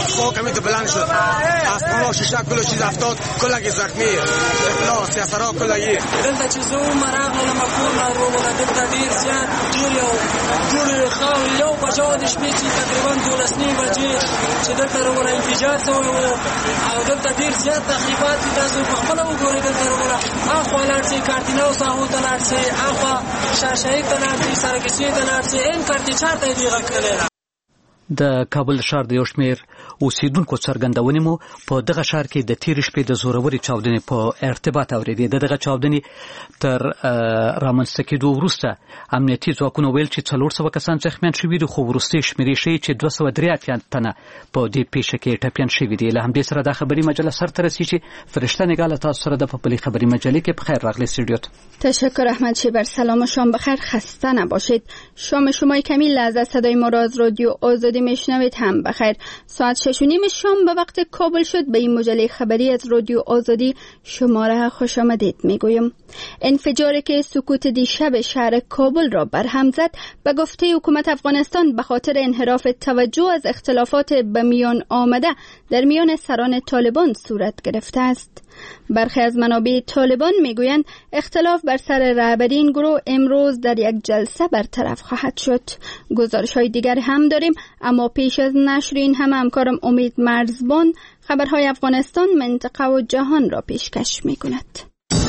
همین که بلند شد اسباب شیشه کل چیز افتاد کلگی زخمی افلاس یا سرا کلگی دلته چې زه راغلم کور نه وروغله دلته ډېر زیات ډېرې او جوړې خاورې 1 بجه د شپې چې تقریبا 12 بجې چې دلته وروغله انفجار شوی و او دلته ډېر زیات تخریبات دي تاسو په خپله وګورئ دلته وروغله اخوا لاړ شئ کارتینو ساحو ته لاړ شئ اخوا شاهشاهي ته لاړ شئ سرکسي ته لاړ شئ این کارتې چاته یې دې غږ کړی ده. د کابل ښار د یو شمېر اوسیدونکو څرګندونې مو په دغه ښار کې د تېرې شپې د زورورې چاودنې په ارتباط اورېدې. د دغه چاودنې تر رامنځته کېدو وروسته امنیتي ځواکونو ویل چې 400 کسان زخمیان شوي دي، خو وروستۍ شمېرې ښیي چې 283 تنه په دې پیښه کې ټپیان شوي دي. له همدې سره دا خبري مجله سرته رسیږي. فرشته نگاه له تاسو سره د په پلي خبري مجلې کې. بخیر راغلی استودیو. تشکر احمد شیبر. سلام و شام بخیر، خسته نباشید. شام شما کمی لحظه صدای ما را از رادیو آزادی میشنوید هم بخیر. ساعت 6:30 شام به وقت کابل شد. به این مجله خبری از رادیو آزادی شما را خوش آمدید میگویم. انفجاری که سکوت دیشب شهر کابل را برهم زد به گفته حکومت افغانستان به خاطر انحراف توجه از اختلافات به میان آمده در میان سران طالبان صورت گرفته است. برخی از منابع طالبان میگویند اختلاف بر سر رهبری این گروه امروز در یک جلسه برطرف خواهد شد. گزارش‌های دیگر هم داریم، اما پیش از نشر این همکارم امید مرزبان خبرهای افغانستان، منطقه و جهان را پیشکش میکند.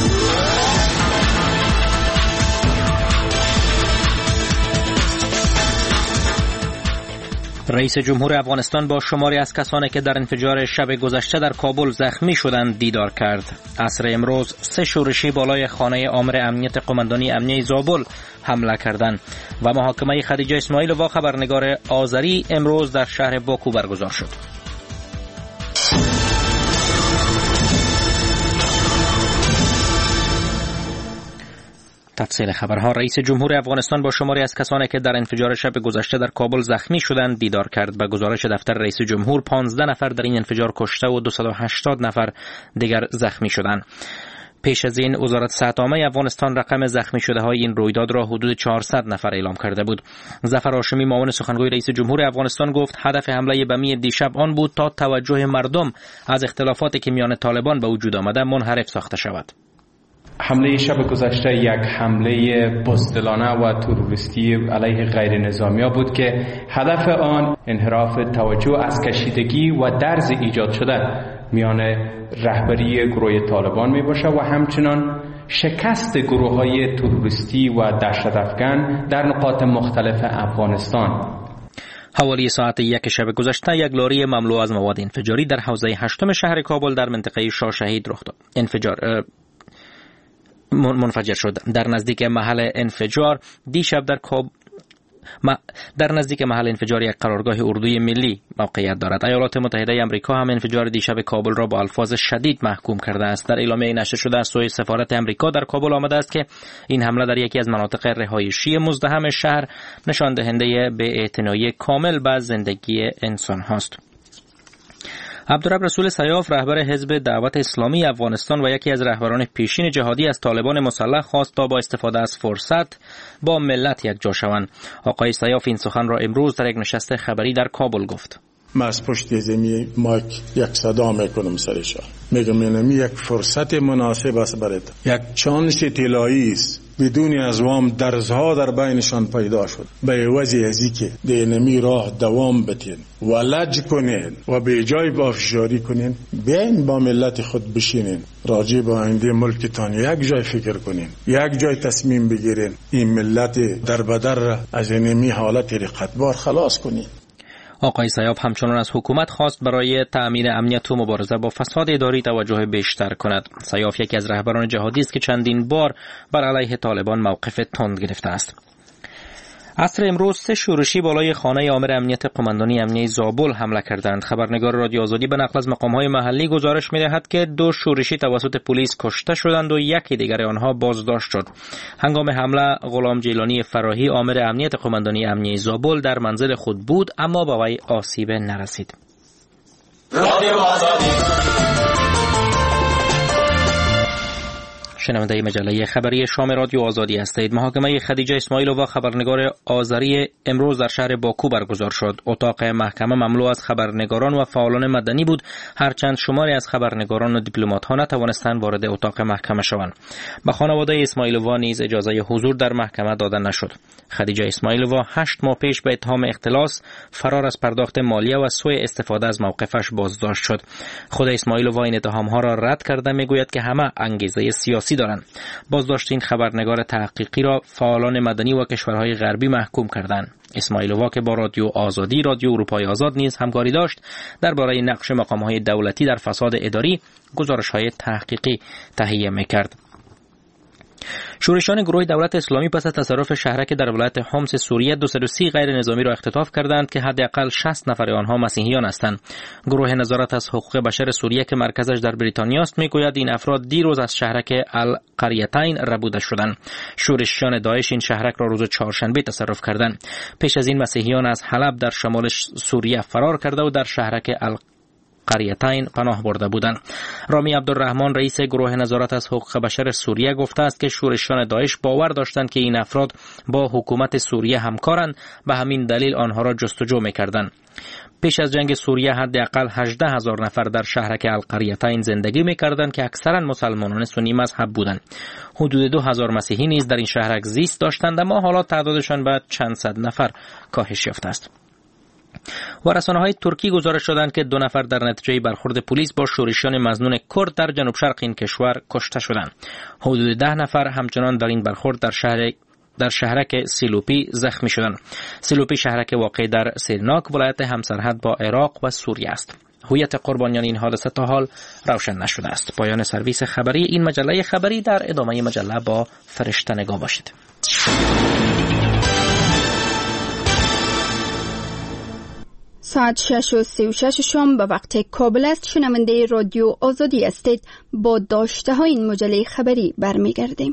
رئیس جمهور افغانستان با شماری از کسانی که در انفجار شب گذشته در کابل زخمی شدند دیدار کرد. عصر امروز 3 شورشی بالای خانه آمر امنیت قماندانی امنیه زابل حمله کردند و محاکمه خدیجه اسماعیلووا خبرنگار آذری امروز در شهر باکو برگزار شد. تفصیل خبرها. رئیس جمهور افغانستان با شماری از کسانی که در انفجار شب گذشته در کابل زخمی شدند دیدار کرد. به گزارش دفتر رئیس جمهور 15 نفر در این انفجار کشته و 280 نفر دیگر زخمی شدند. پیش از این وزارت صحت عامه افغانستان رقم زخمی شده های این رویداد را حدود 400 نفر اعلام کرده بود. ظفر هاشمی معاون سخنگوی رئیس جمهور افغانستان گفت هدف حمله بمی دیشب آن بود تا توجه مردم از اختلافاتی که میان طالبان به وجود آمده منحرف ساخته شود. حمله شب گذشته یک حمله بزدلانه و تروریستی علیه غیر نظامی‌ها بود که هدف آن انحراف توجه از کشیدگی و درز ایجاد شده میان رهبری گروه طالبان می باشه و همچنان شکست گروه‌های تروریستی و دهشت‌افکن در نقاط مختلف افغانستان. حوالی ساعت 1 شب گذشته یک لاری مملو از مواد انفجاری در حوزه 8 شهر کابل در منطقه شاهشهید رخ داد. منفجر شد. در نزدیک محل انفجار دیشب در نزدیک محل انفجار یک قرارگاه اردوی ملی موقعیت دارد. ایالات متحده آمریکا هم انفجار دیشب کابل را با الفاظ شدید محکوم کرده است. در اعلامیه نشر شده از سوی سفارت آمریکا در کابل آمده است که این حمله در یکی از مناطق رهایشی مزدحم شهر نشان دهنده بی‌اعتنایی کامل به زندگی انسان هاست. عبدالرب رسول سیاف رهبر حزب دعوت اسلامی افغانستان و یکی از رهبران پیشین جهادی از طالبان مسلح خواست تا با استفاده از فرصت با ملت یک جا شوند. آقای سیاف این سخن را امروز در یک نشست خبری در کابل گفت. من از پشت زمین مایک یک صدا میکنم سرشان، میگم اینمی یک فرصت مناسب است برای یک چانس طلایی است. بدون از وام درزها در بینشان پیدا شد. به عوض ازی که دینمی راه دوام بتین و لج کنین و به جای افشاری کنین، بیاین با ملت خود بشینین، راجع به آینده ملکتان یک جای فکر کنین، یک جای تصمیم بگیرین، این ملت در بدر از اینمی حالت رقتبار خلاص کنین. آقای سیاف همچنان از حکومت خواست برای تأمین امنیت و مبارزه با فساد اداری توجه بیشتر کند. سیاف یکی از رهبران جهادی است که چندین بار بر علیه طالبان موقف تند گرفته است. عصر امروز 3 شورشی بالای خانه آمر امنیت قماندانی امنیه زابل حمله کردند. خبرنگار رادیو آزادی به نقل از مقام‌های محلی گزارش می‌دهد که 2 شورشی توسط پلیس کشته شدند و یکی دیگر آنها بازداشت شد. هنگام حمله غلام جیلانی فراهی آمر امنیت قماندانی امنیه زابل در منزل خود بود، اما به وی آسیب نرسید. شنونده مجله خبری شام رادیو آزادی هستید. محاکمه خدیجه اسماعیلووا خبرنگار آذری امروز در شهر باکو برگزار شد. اتاق محکمه مملو از خبرنگاران و فعالان مدنی بود، هرچند شماری از خبرنگاران و دیپلمات‌ها نتوانستند وارد اتاق محکمه شوند. به خانواده اسماعیلووا نیز اجازه حضور در محکمه داده نشد. خدیجه اسماعیلووا 8 ماه پیش به اتهام اختلاس، فرار از پرداخت مالیه و سوء استفاده از موقفش بازداشت شد. خود اسماعیلووا این اتهام‌ها را رد کرده میگوید که همه انگیزه سیاسی دارند. بازداشت این خبرنگار تحقیقی را فعالان مدنی و کشورهای غربی محکوم کردند. اسماعیلووا که با رادیو آزادی، رادیو اروپای آزاد نیز همکاری داشت، درباره نقش مقام‌های دولتی در فساد اداری گزارش‌های تحقیقی تهیه می‌کرد. شورشان گروه دولت اسلامی پس از تصرف شهرک در ولایت حمص سوریه 230 غیر نظامی را اختطاف کردند که حداقل 60 نفر آنها مسیحیان هستند. گروه نظارت از حقوق بشر سوریه که مرکزش در بریتانیا است میگوید این افراد دیروز از شهرک القریتین ربوده شدند. شورشان داعش این شهرک را روز چهارشنبه تصرف کردند. پیش از این مسیحیان از حلب در شمال سوریه فرار کرده و در شهرک قریتین پناه برده بودند. رامی عبدالرحمن رئیس گروه نظارت از حقوق بشر سوریه گفته است که شورشان داعش باور داشتند که این افراد با حکومت سوریه همکارند، به همین دلیل آنها را جستجو می‌کردند. پیش از جنگ سوریه حداقل 18,000 نفر در شهرک القریتین زندگی می‌کردند که اکثرا مسلمانان سنی مذهب بودند. حدود 2000 مسیحی نیز در این شهرک زیست داشتند، اما حالا تعدادشان به چند صد نفر کاهش یافته است. و رسانه‌های ترکی گزارش دادند که 2 نفر در نتیجه برخورد پلیس با شورشیان مظنون کرد در جنوب شرق این کشور کشته شدند. حدود 10 نفر همچنان در این برخورد در شهرک سیلوپی زخمی شدند. سیلوپی شهرک واقع در سیرناک ولایت همسرحد با عراق و سوریه است. هویت قربانیان این حادثه تا حال روشن نشده است. پایان سرویس خبری این مجله خبری. در ادامه مجله با فرشته نگاه باشید. ساعت 6:36 شام به وقت کابل است. شنونده رادیو آزادی هستید. با داشته های این مجله خبری برمیگردیم.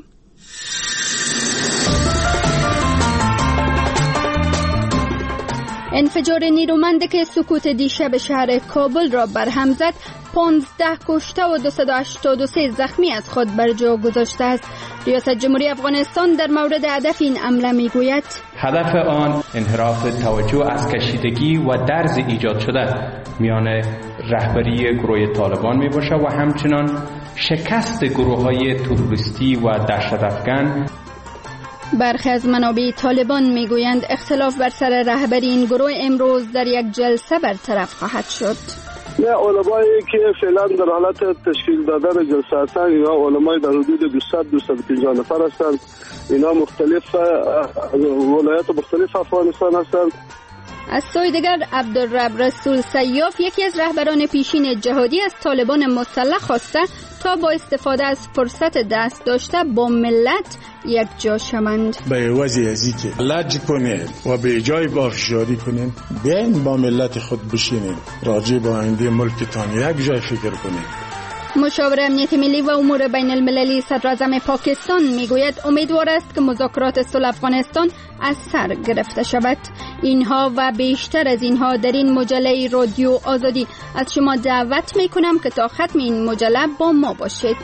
انفجار نیرومند که سکوت دیشب شهر کابل را برهم زد 15 کشته و 283 زخمی از خود بر جا گذاشته است. ریاست جمهوری افغانستان در مورد هدف این حمله میگوید هدف آن انحراف توجه از کشیدگی و درز ایجاد شده میان رهبری گروه طالبان می باشه و همچنان شکست گروه‌های تروریستی و دهشت‌افکن. برخی از منابع طالبان میگویند اختلاف بر سر رهبری این گروه امروز در یک جلسه برطرف خواهد شد. نه، علمایی که فعلا در حالت تشکیل دادن جلسه هستند اینا علمای در حدود 200-250 نفر هستند. اینا مختلف ولایات مختلف افغانستان هستند. از سوی دیگر عبدالرب رسول سیاف یکی از رهبران پیشین جهادی از طالبان مسلح خواسته تا با استفاده از فرصت دست داشته با ملت یک جا شوند. به وضع ازی که لج کنید و به جای بافشاری کنید، بیاین با ملت خود بشینید، راجع به آینده ملکتان یک جای فکر کنید. مشاور امنیت ملی و امور بین المللی صدراعظم پاکستان میگوید امیدوار است که مذاکرات صلح افغانستان از سر گرفته شود. اینها و بیشتر از اینها در این مجله رادیو آزادی. از شما دعوت میکنم که تا ختم این مجله با ما باشید.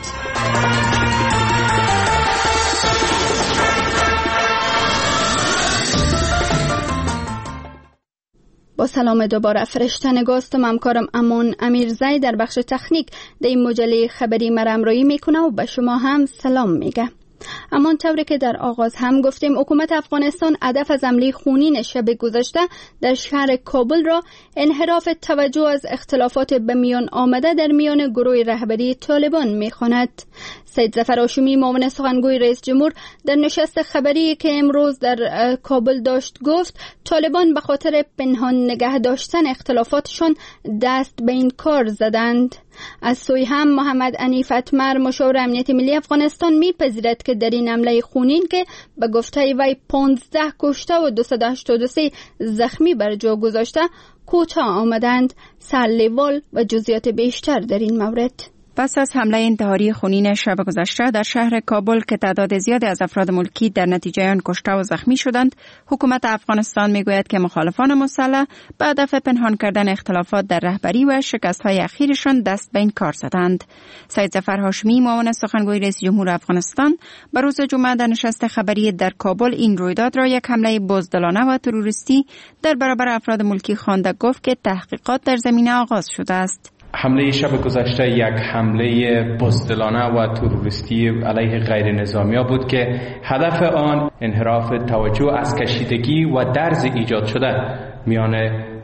با سلام دوباره فرشته نگاستم. همکارم امان امیرزی در بخش تکنیک در این مجله خبری مرمرایی میکنه و به شما هم سلام میگه. اما طوری که در آغاز هم گفتیم حکومت افغانستان هدف از حمله خونین شب گذشته در شهر کابل را انحراف توجه از اختلافات به میان آمده در میان گروه رهبری طالبان میخواند. سید ظفر هاشمی معاون سخنگوی رئیس جمهور در نشست خبری که امروز در کابل داشت گفت طالبان به خاطر پنهان نگه داشتن اختلافاتشان دست به این کار زدند. از سوی هم محمد عنیف اتمر مشاور امنیت ملی افغانستان میپذیرد که در این حمله خونین که به گفته وی 15 کشته و 283 زخمی بر جا گذاشته کوتاه آمدند. سرلیوال و جزئیات بیشتر در این مورد. پس از حمله انتحاری خونین شب گذشته در شهر کابل که تعداد زیادی از افراد ملکی در نتیجه آن کشته و زخمی شدند، حکومت افغانستان میگوید که مخالفان مسلح به هدف پنهان کردن اختلافات در رهبری و شکست‌های اخیرشان دست به این کار زدند. سید ظفر هاشمی، معاون سخنگوی رئیس جمهور افغانستان، به روز جمعه در نشست خبری در کابل این رویداد را یک حمله بزدلانه و تروریستی در برابر افراد ملکی خوانده، گفت که تحقیقات در زمینه آغاز شده است. حمله شب گذشته یک حمله بزدلانه و تروریستی علیه غیر نظامی‌ها بود که هدف آن انحراف توجه از کشیدگی و درز ایجاد شده میان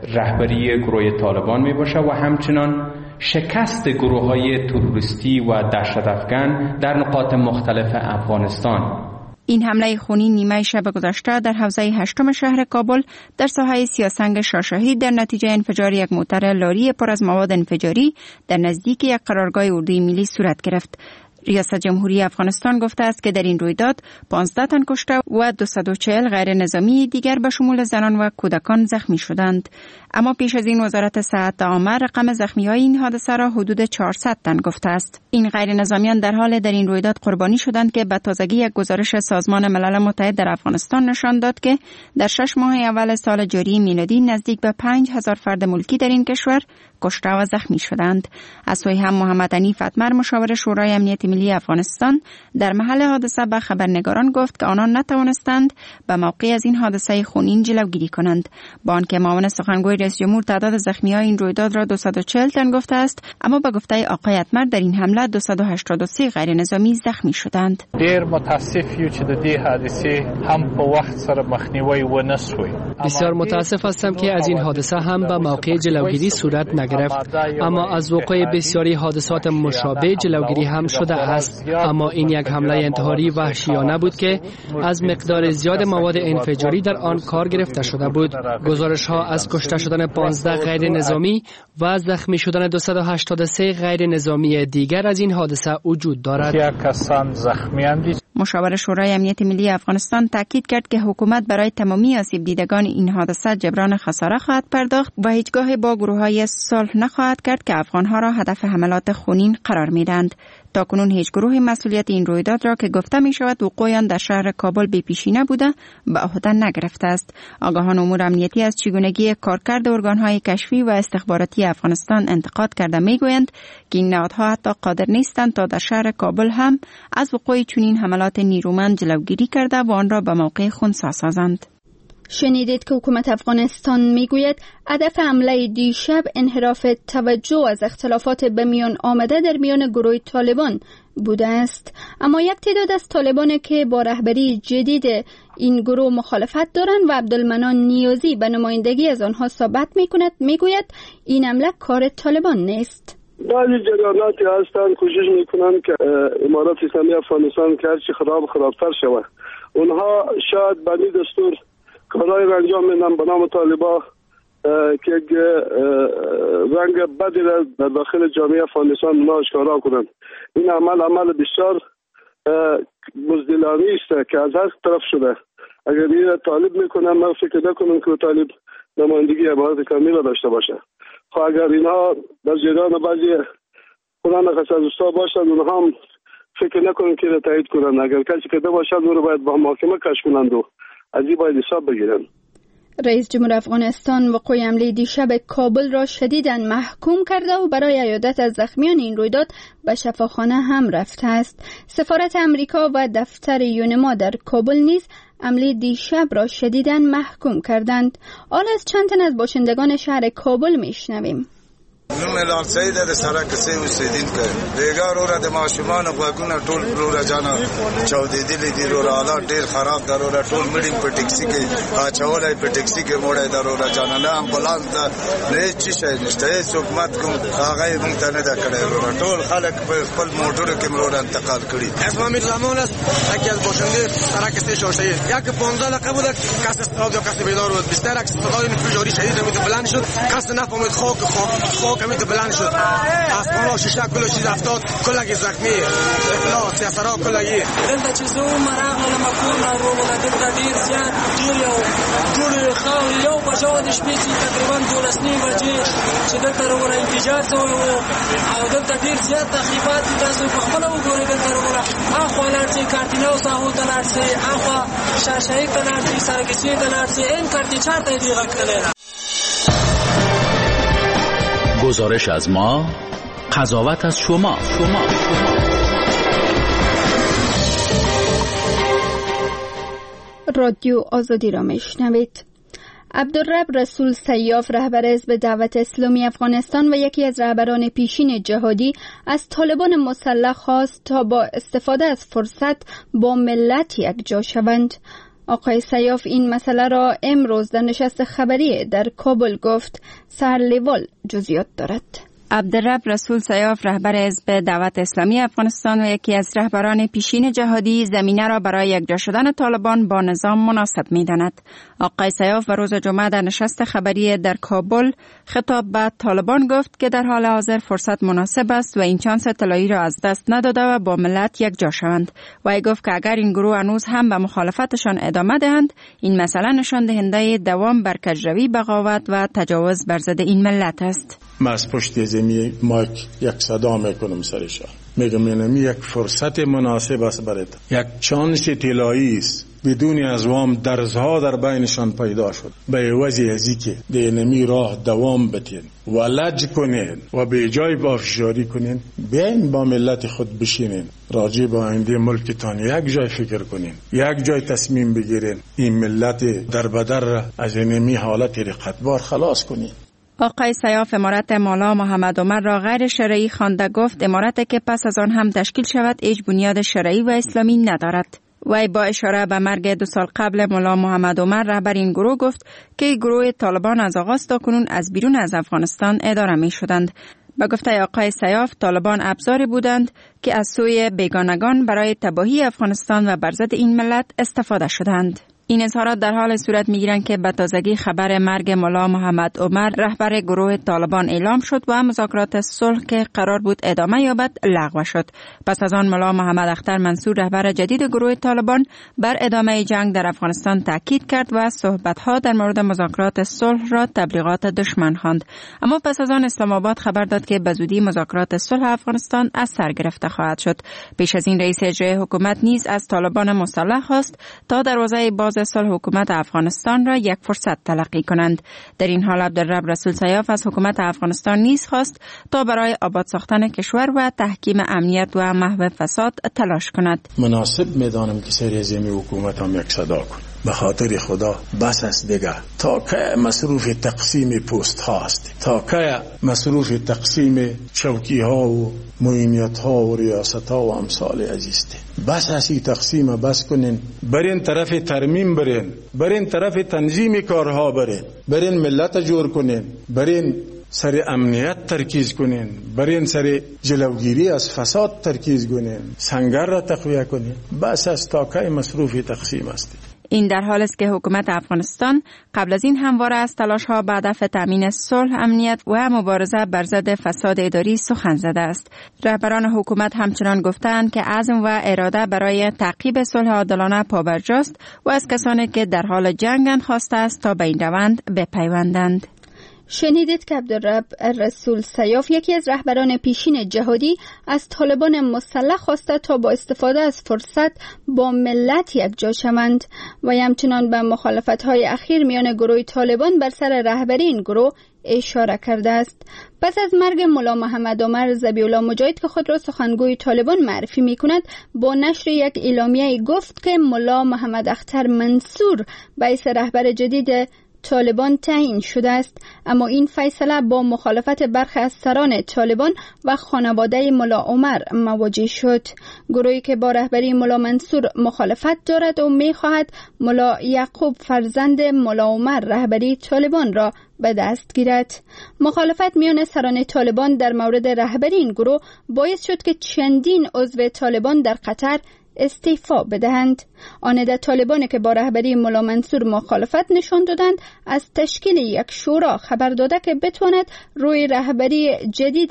رهبری گروه طالبان می باشه و همچنان شکست گروه‌های تروریستی و دهشت افکن در نقاط مختلف افغانستان. این حمله خونی نیمه شب گذشته در حوزه 8 شهر کابل در ساحه سیاه‌سنگ شاهشاهی در نتیجه انفجار یک موتر لاری پر از مواد انفجاری در نزدیک یک قرارگاه اردوی ملی صورت گرفت. ریاست جمهوری افغانستان گفته است که در این رویداد 15 تن کشته و 240 غیر نظامی دیگر به شمول زنان و کودکان زخمی شدند. اما پیش از این وزارت صحت عامه رقم زخمی‌های این حادثه را حدود 400 تن گفته است. این غیر نظامیان در حال در این رویداد قربانی شدند که به تازگی یک گزارش سازمان ملل متحد در افغانستان نشان داد که در 6 ماه اول سال جاری میلادی نزدیک به 5000 فرد ملکی در این کشور کشته و زخمی شدند. از سوی هم محمد حنیف اتمر، مشاور شورای امنیت ملی افغانستان، در محل حادثه به خبرنگاران گفت که آنان نتوانستند به موقع از این حادثه خونین جلوگیری کنند. با آنکه معاون سخنگوی رئیس جمهور تعداد زخمی‌های این رویداد را 240 تن گفته است، اما به گفته آقای اتمر در این حمله 283 غیر نظامی زخمی شدند. ډیر متاسف یو چې د دې حادثه هم په وخت سره مخنیوي ونه شوی. بسیار متاسف هستم که از این حادثه هم به موقع جلوگیری صورت نگرفت، اما از وقوع بسیاری حادثات مشابه جلوگیری هم شده است. اما این یک حمله انتحاری وحشیانه بود که از مقدار زیاد مواد انفجاری در آن کار گرفته شده بود. گزارش ها از کشته شدن 15 غیر نظامی و زخمی شدن 283 غیر نظامی دیگر از این حادثه وجود دارد. مشاور شورای امنیت ملی افغانستان تاکید کرد که حکومت برای تمامی آسیب دیدگان این حادثه جبران خساره خواهد پرداخت و هیچگاه با گروه‌های صلح نخواهد کرد که افغان‌ها را هدف حملات خونین قرار می‌دهند. تاکنون هیچ گروه مسئولیت این رویداد را که گفته می شود وقوع آن در شهر کابل بی‌پیشینه بوده به عهده نگرفته است. آگاهان امور امنیتی از چگونگی کارکرد ارگان‌های کشفی و استخباراتی افغانستان انتقاد کرده می‌گویند که این نهادها حتی قادر نیستند تا در شهر کابل هم از وقوع چنین حملات نیرومند جلوگیری کرده و آن را به موقع خنثی سازند. شنیدید که حکومت افغانستان میگوید هدف حمله دیشب انحراف توجه از اختلافات به میان آمده در میان گروه طالبان بوده است. اما یک تعداد از طالبان که با رهبری جدید این گروه مخالفت دارند و عبدالمنان نیازی به نمایندگی از آنها صحبت میکند، میگوید این حمله کار طالبان نیست. بعضی جریاناتی هستند کوشش میکنند که امارات اسلامی افغانستان که هرچی خرابتر شود، اونها شاید به این دستور کارهای را انجام میدن به نام طالبا که رنگ بدی را در داخل جامعه افغانستان اونها اشکارا کنند. این عمل بسیار بزدلانه است که از هر طرف شده. اگر این طالب میکنن، من فکر نکنم که طالب نمایندگی امارات اسلامی را داشته باشه. خب اگر اینها در جریان بعضی قرآن خصوصا باشند، اونها هم فکر نکنم که را تایید کنند. اگر کسی که باشد اون رو باید با محاکمه کش کنند و از این باید حساب بگیرن. رئیس جمهور افغانستان وقوع حمله دیشب کابل را شدیداً محکوم کرده و برای عیادت از زخمیان این رویداد به شفاخانه هم رفته است. سفارت امریکا و دفتر یونما در کابل نیز حمله دیشب را شدیداً محکوم کردند. حال از چند تن از باشندگان شهر کابل میشنویم. نوم لال سید د سره کسې اوسیدین کړ بیګار اوره د ماشومان غوګونه ټول پلوره جانا چاودېدلې دي اوره حالات ډیر خراب در اوره ټول مړي په ټیکسي کې اچولای په ټیکسي کې موړې در اوره جانا نه امبولانس ته نه چی شي نشته حکومت کوم هغه مونږ ته نه دا کړی اوره ټول خلک په خپل موټرو کې موږ انتقال کړي. اسم امیر زمان است یکی از باشنده سره کسې شاهشاهی یک 15 لقب بود کس استاد یا کس بیدار بود بیشتر عکس صدای انفجاری شدید امید بلند شد کس نفهمید خاک امید بلند شد. اسمانا شیشه کل چیز افتاد کلک زخمی افلاس سیاسرا کلگی دلته چې زه راغلم کور ناروغه دلته ډېر زیات ډېر یو ټولې خاورې یو بجه د شپې چې تقریبا 12 بجې چې دلته راغله انفجار شوی و او دلته ډېر زیات تخریبات دي. تاسو په خپله وګورئ دلته راغله اخوا لاړ شئ کارتینو ساحو ته لاړ شئ اخوا شاهشاهي ته لاړ شئ سرکسي ته لاړ شئ این کارتی چهار ته یې دې غږ کړلی ده. گزارش از ما، قضاوت از شما. رادیو آزادی را میشنوید. عبدالرب رسول سیاف رهبر حزب دعوت اسلامی افغانستان و یکی از رهبران پیشین جهادی از طالبان مسلح خواست تا با استفاده از فرصت با ملت یکجا شوند. آقای سیاف این مسئله را امروز در نشست خبری در کابل گفت. سرلیوال جزئیات دارد. عبدالرب رسول سیاف رهبر حزب دعوت اسلامی افغانستان و یکی از رهبران پیشین جهادی زمینه را برای یکجا شدن طالبان با نظام مناسب می‌داند. آقای سیاف و روز جمعه در نشست خبری در کابل خطاب به طالبان گفت که در حال حاضر فرصت مناسب است و این چانس طلایی را از دست نداده و با ملت یکجا شوند. و گفت که اگر این گروه هنوز هم به مخالفتشان ادامه دهند، این مسئله نشان دهنده دوام بر کجروی، بغاوت و تجاوز بر ضد این ملت است. من از پشت زمین مایک یک صدا میکنم سرشان میگم اینمی یک فرصت مناسب است برات، یک چانس طلایی است. بدون از وام درزها در بینشان پیدا شد. به عوض ازی که دینمی راه دوام بتین و لج کنین و به جای بافشاری کنین، بیاین با ملت خود بشینین، راجع به آینده ملکتان یک جای فکر کنین، یک جای تصمیم بگیرین، این ملت در بدر از اینمی حالت رقتبار خلاص کنین. آقای سیاف امارت مولا محمد عمر را غیر شرعی خوانده. گفت امارت که پس از آن هم تشکیل شود هیچ بنیاد شرعی و اسلامی ندارد. وی با اشاره به مرگ 2 سال قبل مولا محمد عمر رهبر این گروه گفت که گروه طالبان از آغاز تا کنون از بیرون از افغانستان اداره می شدند. به گفته آقای سیاف طالبان ابزاری بودند که از سوی بیگانگان برای تباهی افغانستان و بر ضد این ملت استفاده شدند. این اظهارات در حال صورت می‌گیرند که به تازگی خبر مرگ مولا محمد عمر رهبر گروه طالبان اعلام شد و مذاکرات صلح که قرار بود ادامه یابد لغو شد. پس از آن مولا محمد اختر منصور رهبر جدید گروه طالبان بر ادامه جنگ در افغانستان تاکید کرد و صحبت‌ها در مورد مذاکرات صلح را تبلیغات دشمن خواند. اما پس از آن اسلام آباد خبر داد که به زودی مذاکرات صلح افغانستان از سر گرفته خواهد شد. پیش از این رئیس اجرایی حکومت نیز از طالبان مسلح خواست تا دروازه باز صلح حکومت افغانستان را یک فرصت تلقی کنند. در این حال عبدالرب رسول سیاف از حکومت افغانستان نیز خواست تا برای آباد ساختن کشور و تحکیم امنیت و محو فساد تلاش کند. مناسب میدانم که سر زمین حکومت هم یک صدا کن. به خاطر خدا بس است دیگه. تا که مصروف تقسیم پست هاست، تا که مصروف تقسیم چوکی ها و معینیت ها و ریاست ها و امثال عزیزته. بس اسی تقسیم بس کنین، برین طرف ترمیم برین طرف تنظیم کارها برین ملت جور کنین، برین سر امنیت ترکیز کنین، برین سر جلوگیری از فساد ترکیز کنین، سنگر را تقویه کنین. بس است تا که مصروف تقسیم است. این در حال است که حکومت افغانستان قبل از این همواره از تلاش‌ها به هدف تامین صلح، امنیت و مبارزه بر ضد فساد اداری سخن زده است. رهبران حکومت همچنان گفتند که عزم و اراده برای تعقیب صلح عادلانه پابرجاست و از کسانی که در حال جنگند خواسته است تا به این روند بپیوندند. شنیدید که عبدالرب رسول سیاف یکی از رهبران پیشین جهادی از طالبان مسلح خواسته تا با استفاده از فرصت با ملت یکجا شوند و همچنان به مخالفت‌های اخیر میان گروه طالبان بر سر رهبری این گروه اشاره کرده است. پس از مرگ مولا محمد عمر، ذبیح‌الله مجاهد که خود را سخنگوی طالبان معرفی می‌کند با نشر یک اعلامیه گفت که مولا محمد اختر منصور باعث رهبر جدید طالبان تعیین شده است. اما این فیصله با مخالفت برخی از سران طالبان و خانواده مولا عمر مواجه شد. گروهی که با رهبری مولا منصور مخالفت دارد و می‌خواهد مولا یعقوب فرزند مولا عمر رهبری طالبان را به دست گیرد. مخالفت میان سران طالبان در مورد رهبری این گروه باعث شد که چندین عضو طالبان در قطر استعفا بدهند. آنده طالبانی که با رهبری مولا منصور مخالفت نشان دادند از تشکیل یک شورا خبر داده که بتواند روی رهبری جدید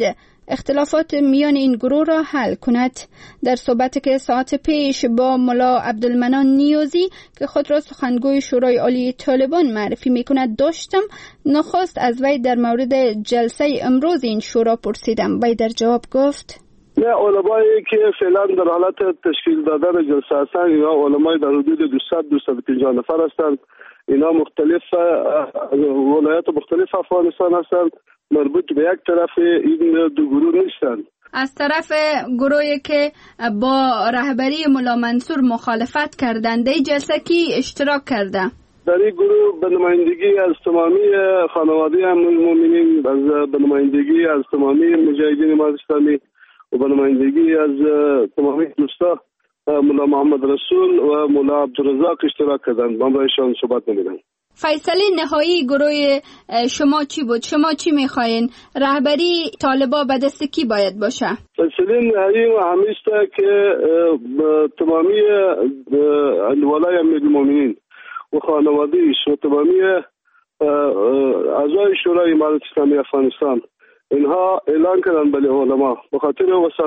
اختلافات میان این گروه را حل کند. در صحبتی که ساعت پیش با ملا عبدالمنان نیازی که خود را سخنگوی شورای عالی طالبان معرفی میکند داشتم، نخست از وی در مورد جلسه امروز این شورا پرسیدم. وی در جواب گفت: نه، علمایی که فعلا در حالت تشکیل دادن جلسه هستند یا علمای در حدود 200-250 نفر هستند. اینا مختلف ولایات مختلف افغانستان هستند، مربوط به یک طرف این دو گروه نیستند. از طرف گروهی که با رهبری ملا منصور مخالفت کردند در جلسه کی اشتراک کرده؟ در این گروه به نمایندگی از تمامی خانواده المؤمنین، به نمایندگی از تمامی مجاهدین امت اسلامی و به نمایندگی از تمامی دوستا ملا محمد رسول و ملا عبدالرزاق اشتراک کردند. من برایشان صحبت نمیدم. فیصله نهایی گروه شما چی بود؟ شما چی میخواین؟ رهبری طالبا به دست کی باید باشه؟ فیصله نهایی و همیشه که تمامی ولای امیرالمومنین و خانواده‌اش و تمامی اعضای شورای امارات اسلامی افغانستان اینها اعلان کردن برای علما به خاطر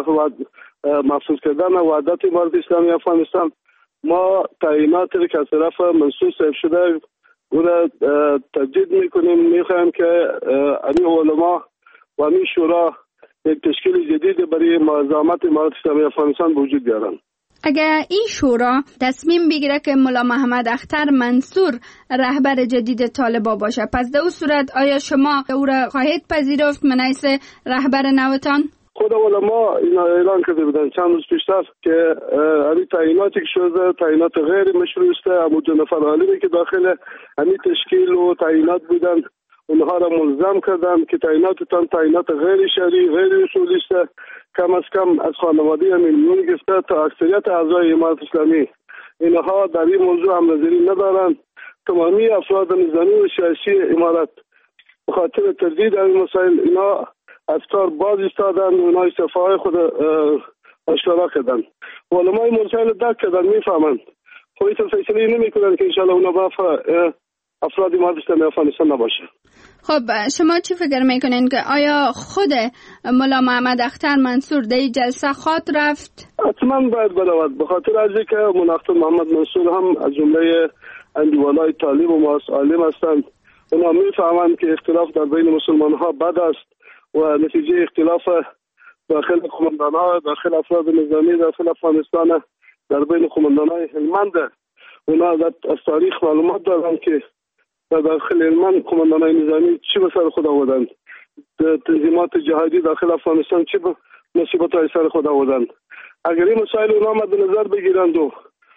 محفوظ کردن وحدت امارات اسلامی افغانستان. ما تعییناتی که از طرف منصور صاحب شده اون تجدید میکنیم. میخوایم که این علما و این شورا یک تشکیل جدید برای منظمت امارات اسلامی افغانستان وجود بیارن. اگر این شورا تصمیم بگیره که ملا محمد اختر منصور رهبر جدید طالبان باشه، پس در اون صورت آیا شما او را خواهید پذیرفت من حیث رهبر نوتان؟ خود علما اینا اعلان کرده بودن چند روز پیشتر که این تعییناتی که شده تعیینات غیر مشروع است. ابو جعفر عالمی که داخل همین تشکیل و تعیینات بودن اونها را ملزم کردن که تعییناتتان تعیینات غیر شرعی غیر اصولی است. کم از کم از خانواده امیرالمومنین گرفته تا اکثریت اعضای امارات اسلامی اینها در این موضوع هم نظری ندارند. تمامی افراد نظامی و سیاسی امارات به خاطر تردید این مسائل اینا از کار باز ایستادند و اینا استعفاهای خود اشاره کردند. علمای مسائل درک کردند، میفهمند. خودت فیصله نمیکنند که انشالله اونا با افراد امارات اسلامی افغانستان نباشه. خب شما چی فکر میکنین که آیا خود ملا محمد اختر منصور در این جلسه خواهد رفت؟ حتما باید برود، به خاطر از اینکه ملا اختر محمد منصور هم از جمله اندیوالای طالب و ماس عالم هستند. اونا میفهمند که اختلاف در بین مسلمان ها بد است و نتیجه اختلاف داخل قماندان ها، داخل افراد نظامی داخل افغانستان در بین قماندان های هلمند. اونا از تاریخ معلومات دارند که در داخل هلمند قماندان های نظامی چی به سر خود آوردند، تنظیمات جهادی داخل افغانستان چی به مصیبت های سر خود آوردند. اگر این مسائل اونا مد نظر بگیرند و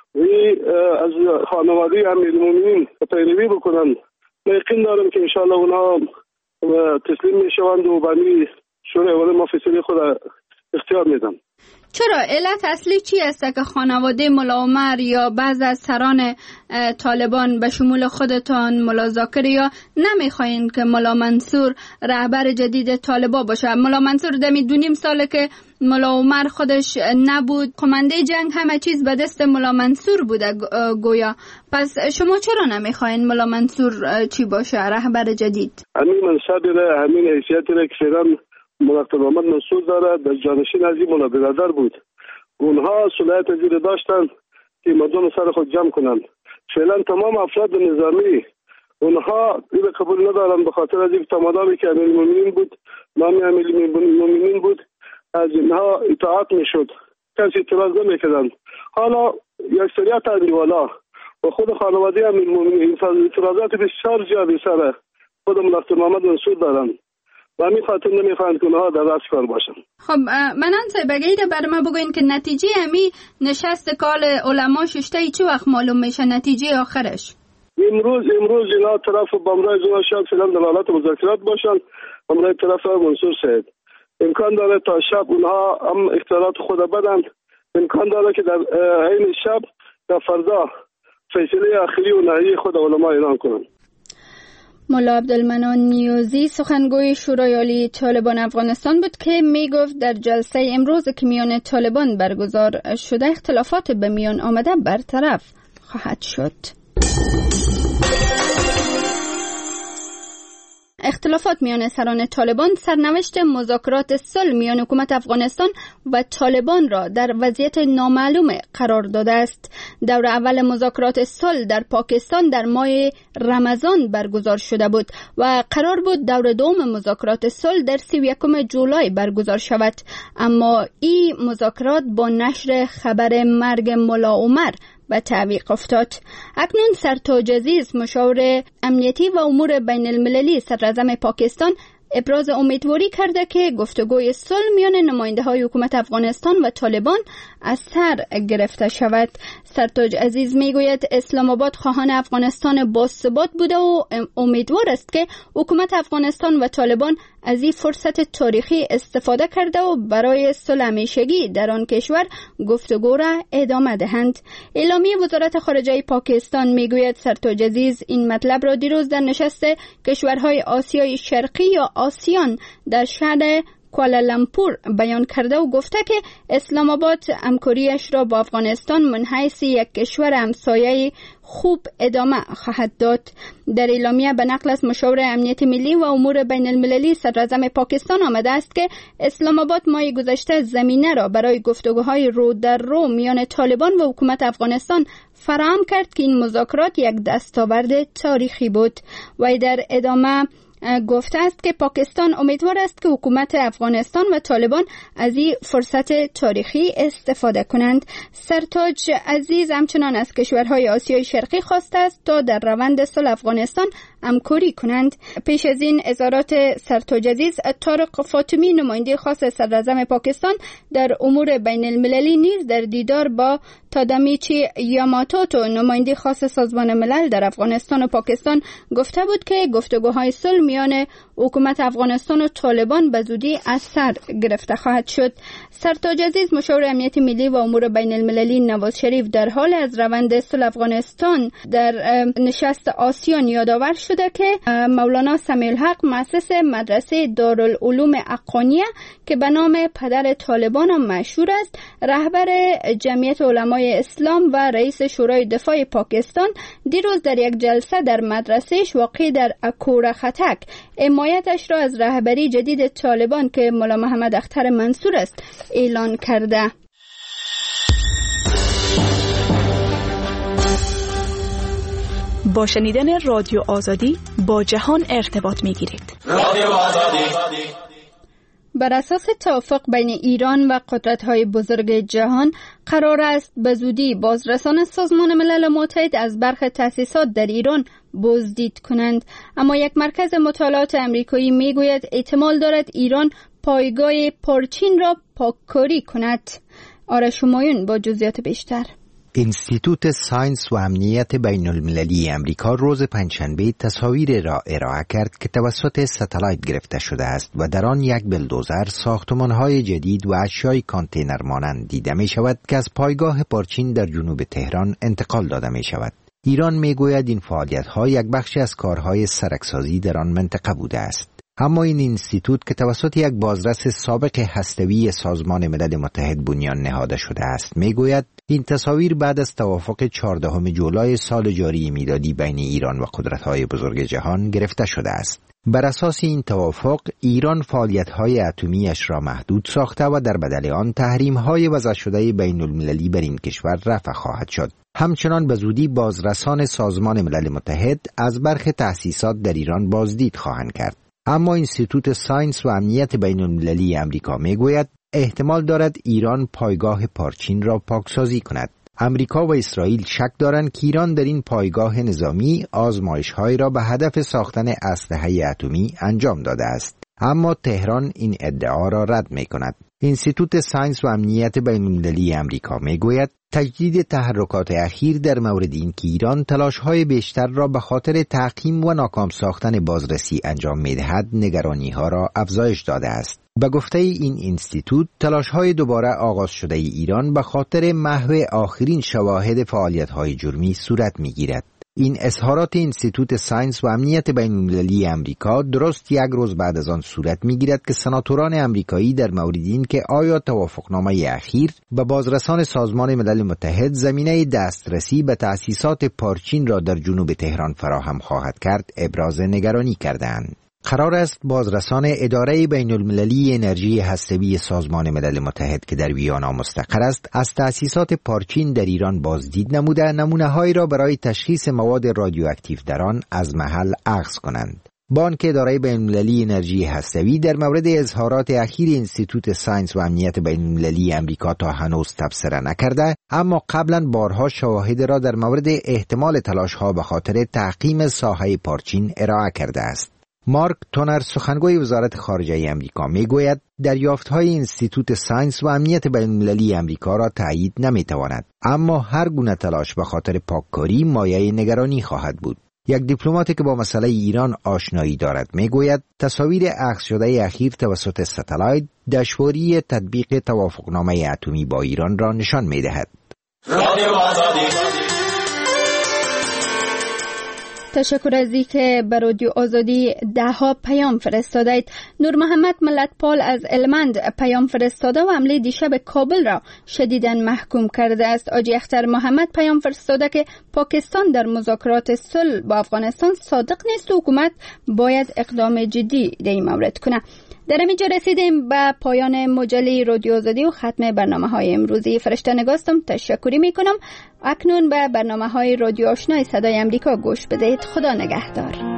از خانواده امیرالمومنین پیروی بکنند، من یقین دارم که انشاءالله اونا تسلیم میشوند و بانی شورای عالی مفصلی خود اختیار میدن. چرا علت اصلی چی است که خانواده ملا عمر یا بعض از سران طالبان به شمول خودتان ملا ذاکر یا نمیخواین که ملا منصور رهبر جدید طالبان باشه؟ ملا منصور دمی 2.5 ساله که ملا عمر خودش نبود، قمانده جنگ همه چیز به دست ملا منصور بوده گویا. پس شما چرا نمیخواین ملا منصور چی باشه رهبر جدید؟ همین منصبی را، همین حیثیتی را که فعلا ملا اختر محمد منصور دارد در جانشین از این ملا برادر بود. اونها صلاحیت زیر داشتند که مردم سر خود جمع کنند. فعلا تمام افراد نظامی اونها این قبول ندارند به خاطر از این تمادامی که امیرالمومنین بود، نامی امیرالمومنین بود، از اینها اطاعت میشد، کسی اعتراض نمیکردند. حالا اکثریت اندیوالا و خود خانواده امیرالمومنین اعتراضات بسیار زیادی سر خود ملا اختر محمد منصور دارند و همین خاطر نمیخواهند که اونها در راست کار باشن. خب منان صاحب بگید بر ما بگوین که نتیجه همی نشست کال علما ششته چه وقت معلوم میشه، نتیجه آخرش؟ امروز اینا طرف بامرای زنا شب فعلا در حالت مذاکرات باشن، بامرای طرف منصور صاحب. امکان داره تا شب اونها هم اختیارات خود بدن، امکان داره که در عین شب یا فردا فیصله آخری و نهایی خود علما اعلان کنند. ملا عبدالمنان نیازی سخنگوی شورای عالی طالبان افغانستان بود که می گفت در جلسه امروز که میان طالبان برگزار شده اختلافات به میان آمده برطرف خواهد شد. اختلافات میان سران طالبان سرنوشت مذاکرات صلح میان حکومت افغانستان و طالبان را در وضعیت نامعلوم قرار داده است. دور اول مذاکرات صلح در پاکستان در ماه رمضان برگزار شده بود و قرار بود دور دوم مذاکرات صلح در 31 جولای برگزار شود، اما این مذاکرات با نشر خبر مرگ ملا عمر به تعویق افتاد. اکنون سرتاج عزیز مشاور امنیتی و امور بین المللی صدراعظم پاکستان ابراز امیدواری کرده که گفتگوی صلح میان نماینده‌های حکومت افغانستان و طالبان از سر گرفته شود. سرتاج عزیز میگوید اسلام آباد خواهان افغانستان باثبات بوده و امیدوار است که حکومت افغانستان و طالبان از این فرصت تاریخی استفاده کرده و برای صلح همیشگی در آن کشور گفتگو را ادامه دهند. اعلامیه وزارت خارجه پاکستان میگوید سرتاج عزیز این مطلب را دیروز در نشست کشورهای آسیای شرقی یا آسیان در شهر کوالالامپور بیان کرده و گفته که اسلام آباد همکاریش را با افغانستان من حیث یک کشور همسایه خوب ادامه خواهد داد. در اعلامیه به نقل از مشاور امنیت ملی و امور بین المللی صدراعظم پاکستان آمده است که اسلام آباد ماه گذشته زمینه را برای گفتگوهای رو در رو میان طالبان و حکومت افغانستان فراهم کرد که این مذاکرات یک دستاورد تاریخی بود. و در ادامه گفته است که پاکستان امیدوار است که حکومت افغانستان و طالبان از این فرصت تاریخی استفاده کنند. سرتاج عزیز همچنان از کشورهای آسیای شرقی خواسته است تا در روند صلح افغانستان همکاری کنند. پیش از این اظهارات سرتاج عزیز، طارق فاطمی نماینده خاص صدراعظم پاکستان در امور بین المللی نیز در دیدار با تادامیچی یاماتوتو نماینده خاص سازمان ملل در افغانستان و پاکستان گفته بود که گفتگوهای صلح میان حکومت افغانستان و طالبان به زودی از سر گرفته خواهد شد. سرتاج عزیز مشاور امنیت ملی و امور بین المللی نواز شریف در حال از روند صلح افغانستان در نشست آسیان یادآور شده که مولانا سمیع الحق مؤسس مدرسه دارالعلوم حقانیه که به نام پدر طالبان هم مشهور است، رهبر جمعیت علمای اسلام و رئیس شورای دفاع پاکستان دیروز در یک جلسه در مدرسهش واقع در اکور خطک حمایتش را از رهبری جدید طالبان که مولا محمد اختر منصور است اعلان کرده. با شنیدن رادیو آزادی با جهان ارتباط می‌گیرید. رادیو آزادی. بر اساس توافق بین ایران و قدرت‌های بزرگ جهان قرار است به زودی بازرسان سازمان ملل متحد از برخی تأسیسات در ایران بازدید کنند، اما یک مرکز مطالعات امریکایی میگوید احتمال دارد ایران پایگاه پرچین را پاککاری کند. آرش همایون با جزئیات بیشتر. انستیتوت ساینس و امنیت بین المللی امریکا روز پنجشنبه تصاویر را ارائه کرد که توسط ستلایت گرفته شده است و در آن یک بلدوزر، ساختمان‌های جدید و اشیای کانتینر مانند دیده می شود که از پایگاه پرچین در جنوب تهران انتقال داده می شود. ایران می گوید این فعالیت‌ها یک بخشی از کارهای سرکسازی در آن منطقه بوده است. اما این اینستیتوت که توسط یک بازرس سابق هسته‌ای سازمان ملل متحد بنیان نهاده شده است میگوید این تصاویر بعد از توافق 14 جولای سال جاری میلادی بین ایران و قدرت‌های بزرگ جهان گرفته شده است. بر اساس این توافق ایران فعالیت‌های اتمی‌اش را محدود ساخته و در بدل آن تحریم‌های وضع شده بین المللی بر این کشور رفع خواهد شد. همچنان به زودی بازرسان سازمان ملل متحد از برخی تأسیسات در ایران بازدید خواهند کرد. اما انستیتوت ساینس و امنیت بین المللی امریکا میگوید احتمال دارد ایران پایگاه پارچین را پاکسازی کند. امریکا و اسرائیل شک دارند که ایران در این پایگاه نظامی آزمایش‌هایی را به هدف ساختن اسلحه اتمی انجام داده است. اما تهران این ادعا را رد می‌کند. انستیتوت ساینس و امنیت بین المللی امریکا میگوید تجدید تحرکات اخیر در مورد این که ایران تلاش‌های بیشتر را به خاطر تعقیم و ناکام ساختن بازرسی انجام می‌دهد نگرانی‌ها را افزایش داده است. به گفته این اینستیتوت تلاش‌های دوباره آغاز شده ایران به خاطر محو آخرین شواهد فعالیت‌های جرمی صورت می‌گیرد. این اظهارات انستیتوت ساینس و امنیت بین المللی امریکا درست یک روز بعد از آن صورت می‌گیرد که سناتوران امریکایی در مورد این که آیا توافقنامه اخیر به بازرسان سازمان ملل متحد زمینه دسترسی به تأسیسات پارچین را در جنوب تهران فراهم خواهد کرد ابراز نگرانی کردند. قرار است بازرسان اداره بین المللی انرژی هسته‌ای سازمان ملل متحد که در ویانا مستقر است از تأسیسات پارچین در ایران بازدید نموده نمونه‌هایی را برای تشخیص مواد رادیواکتیو در آن از محل اخذ کنند. بانک اداره بین المللی انرژی هسته‌ای در مورد اظهارات اخیر انستیتوت ساینس و امنیت بین المللی امریکا تا هنوز تبصره نکرده، اما قبلا بارها شواهد را در مورد احتمال تلاش‌ها به خاطر تعقیم ساحه پارچین ارائه کرده است. مارک تونر سخنگوی وزارت خارجه امریکا میگوید دریافت‌های انستیتوت ساینس و امنیت بین المللی امریکا را تایید نمی‌تواند، اما هر گونه تلاش به خاطر پاککاری مایه نگرانی خواهد بود. یک دیپلماتی که با مسئله ایران آشنایی دارد میگوید تصاویر اخذ شده اخیر توسط ستلایت دشواری تطبیق توافقنامه اتمی با ایران را نشان می‌دهد. تشکر از اینکه به رادیو آزادی دهها پیام فرستادید. نور محمد ملتپال از المند پیام فرستاده و حمله دیشب کابل را شدیداً محکوم کرده است. آجی اختر محمد پیام فرستاده که پاکستان در مذاکرات صلح با افغانستان صادق نیست و حکومت باید اقدام جدی در این مورد کنه. در اینجا رسیدیم به پایان مجله رادیو آزادی و ختم برنامه‌های امروزی. فرشته نگاستم، تشکری میکنم. اکنون به برنامه‌های رادیو آشنای صدای امریکا گوش بدهید. خدا نگهدار.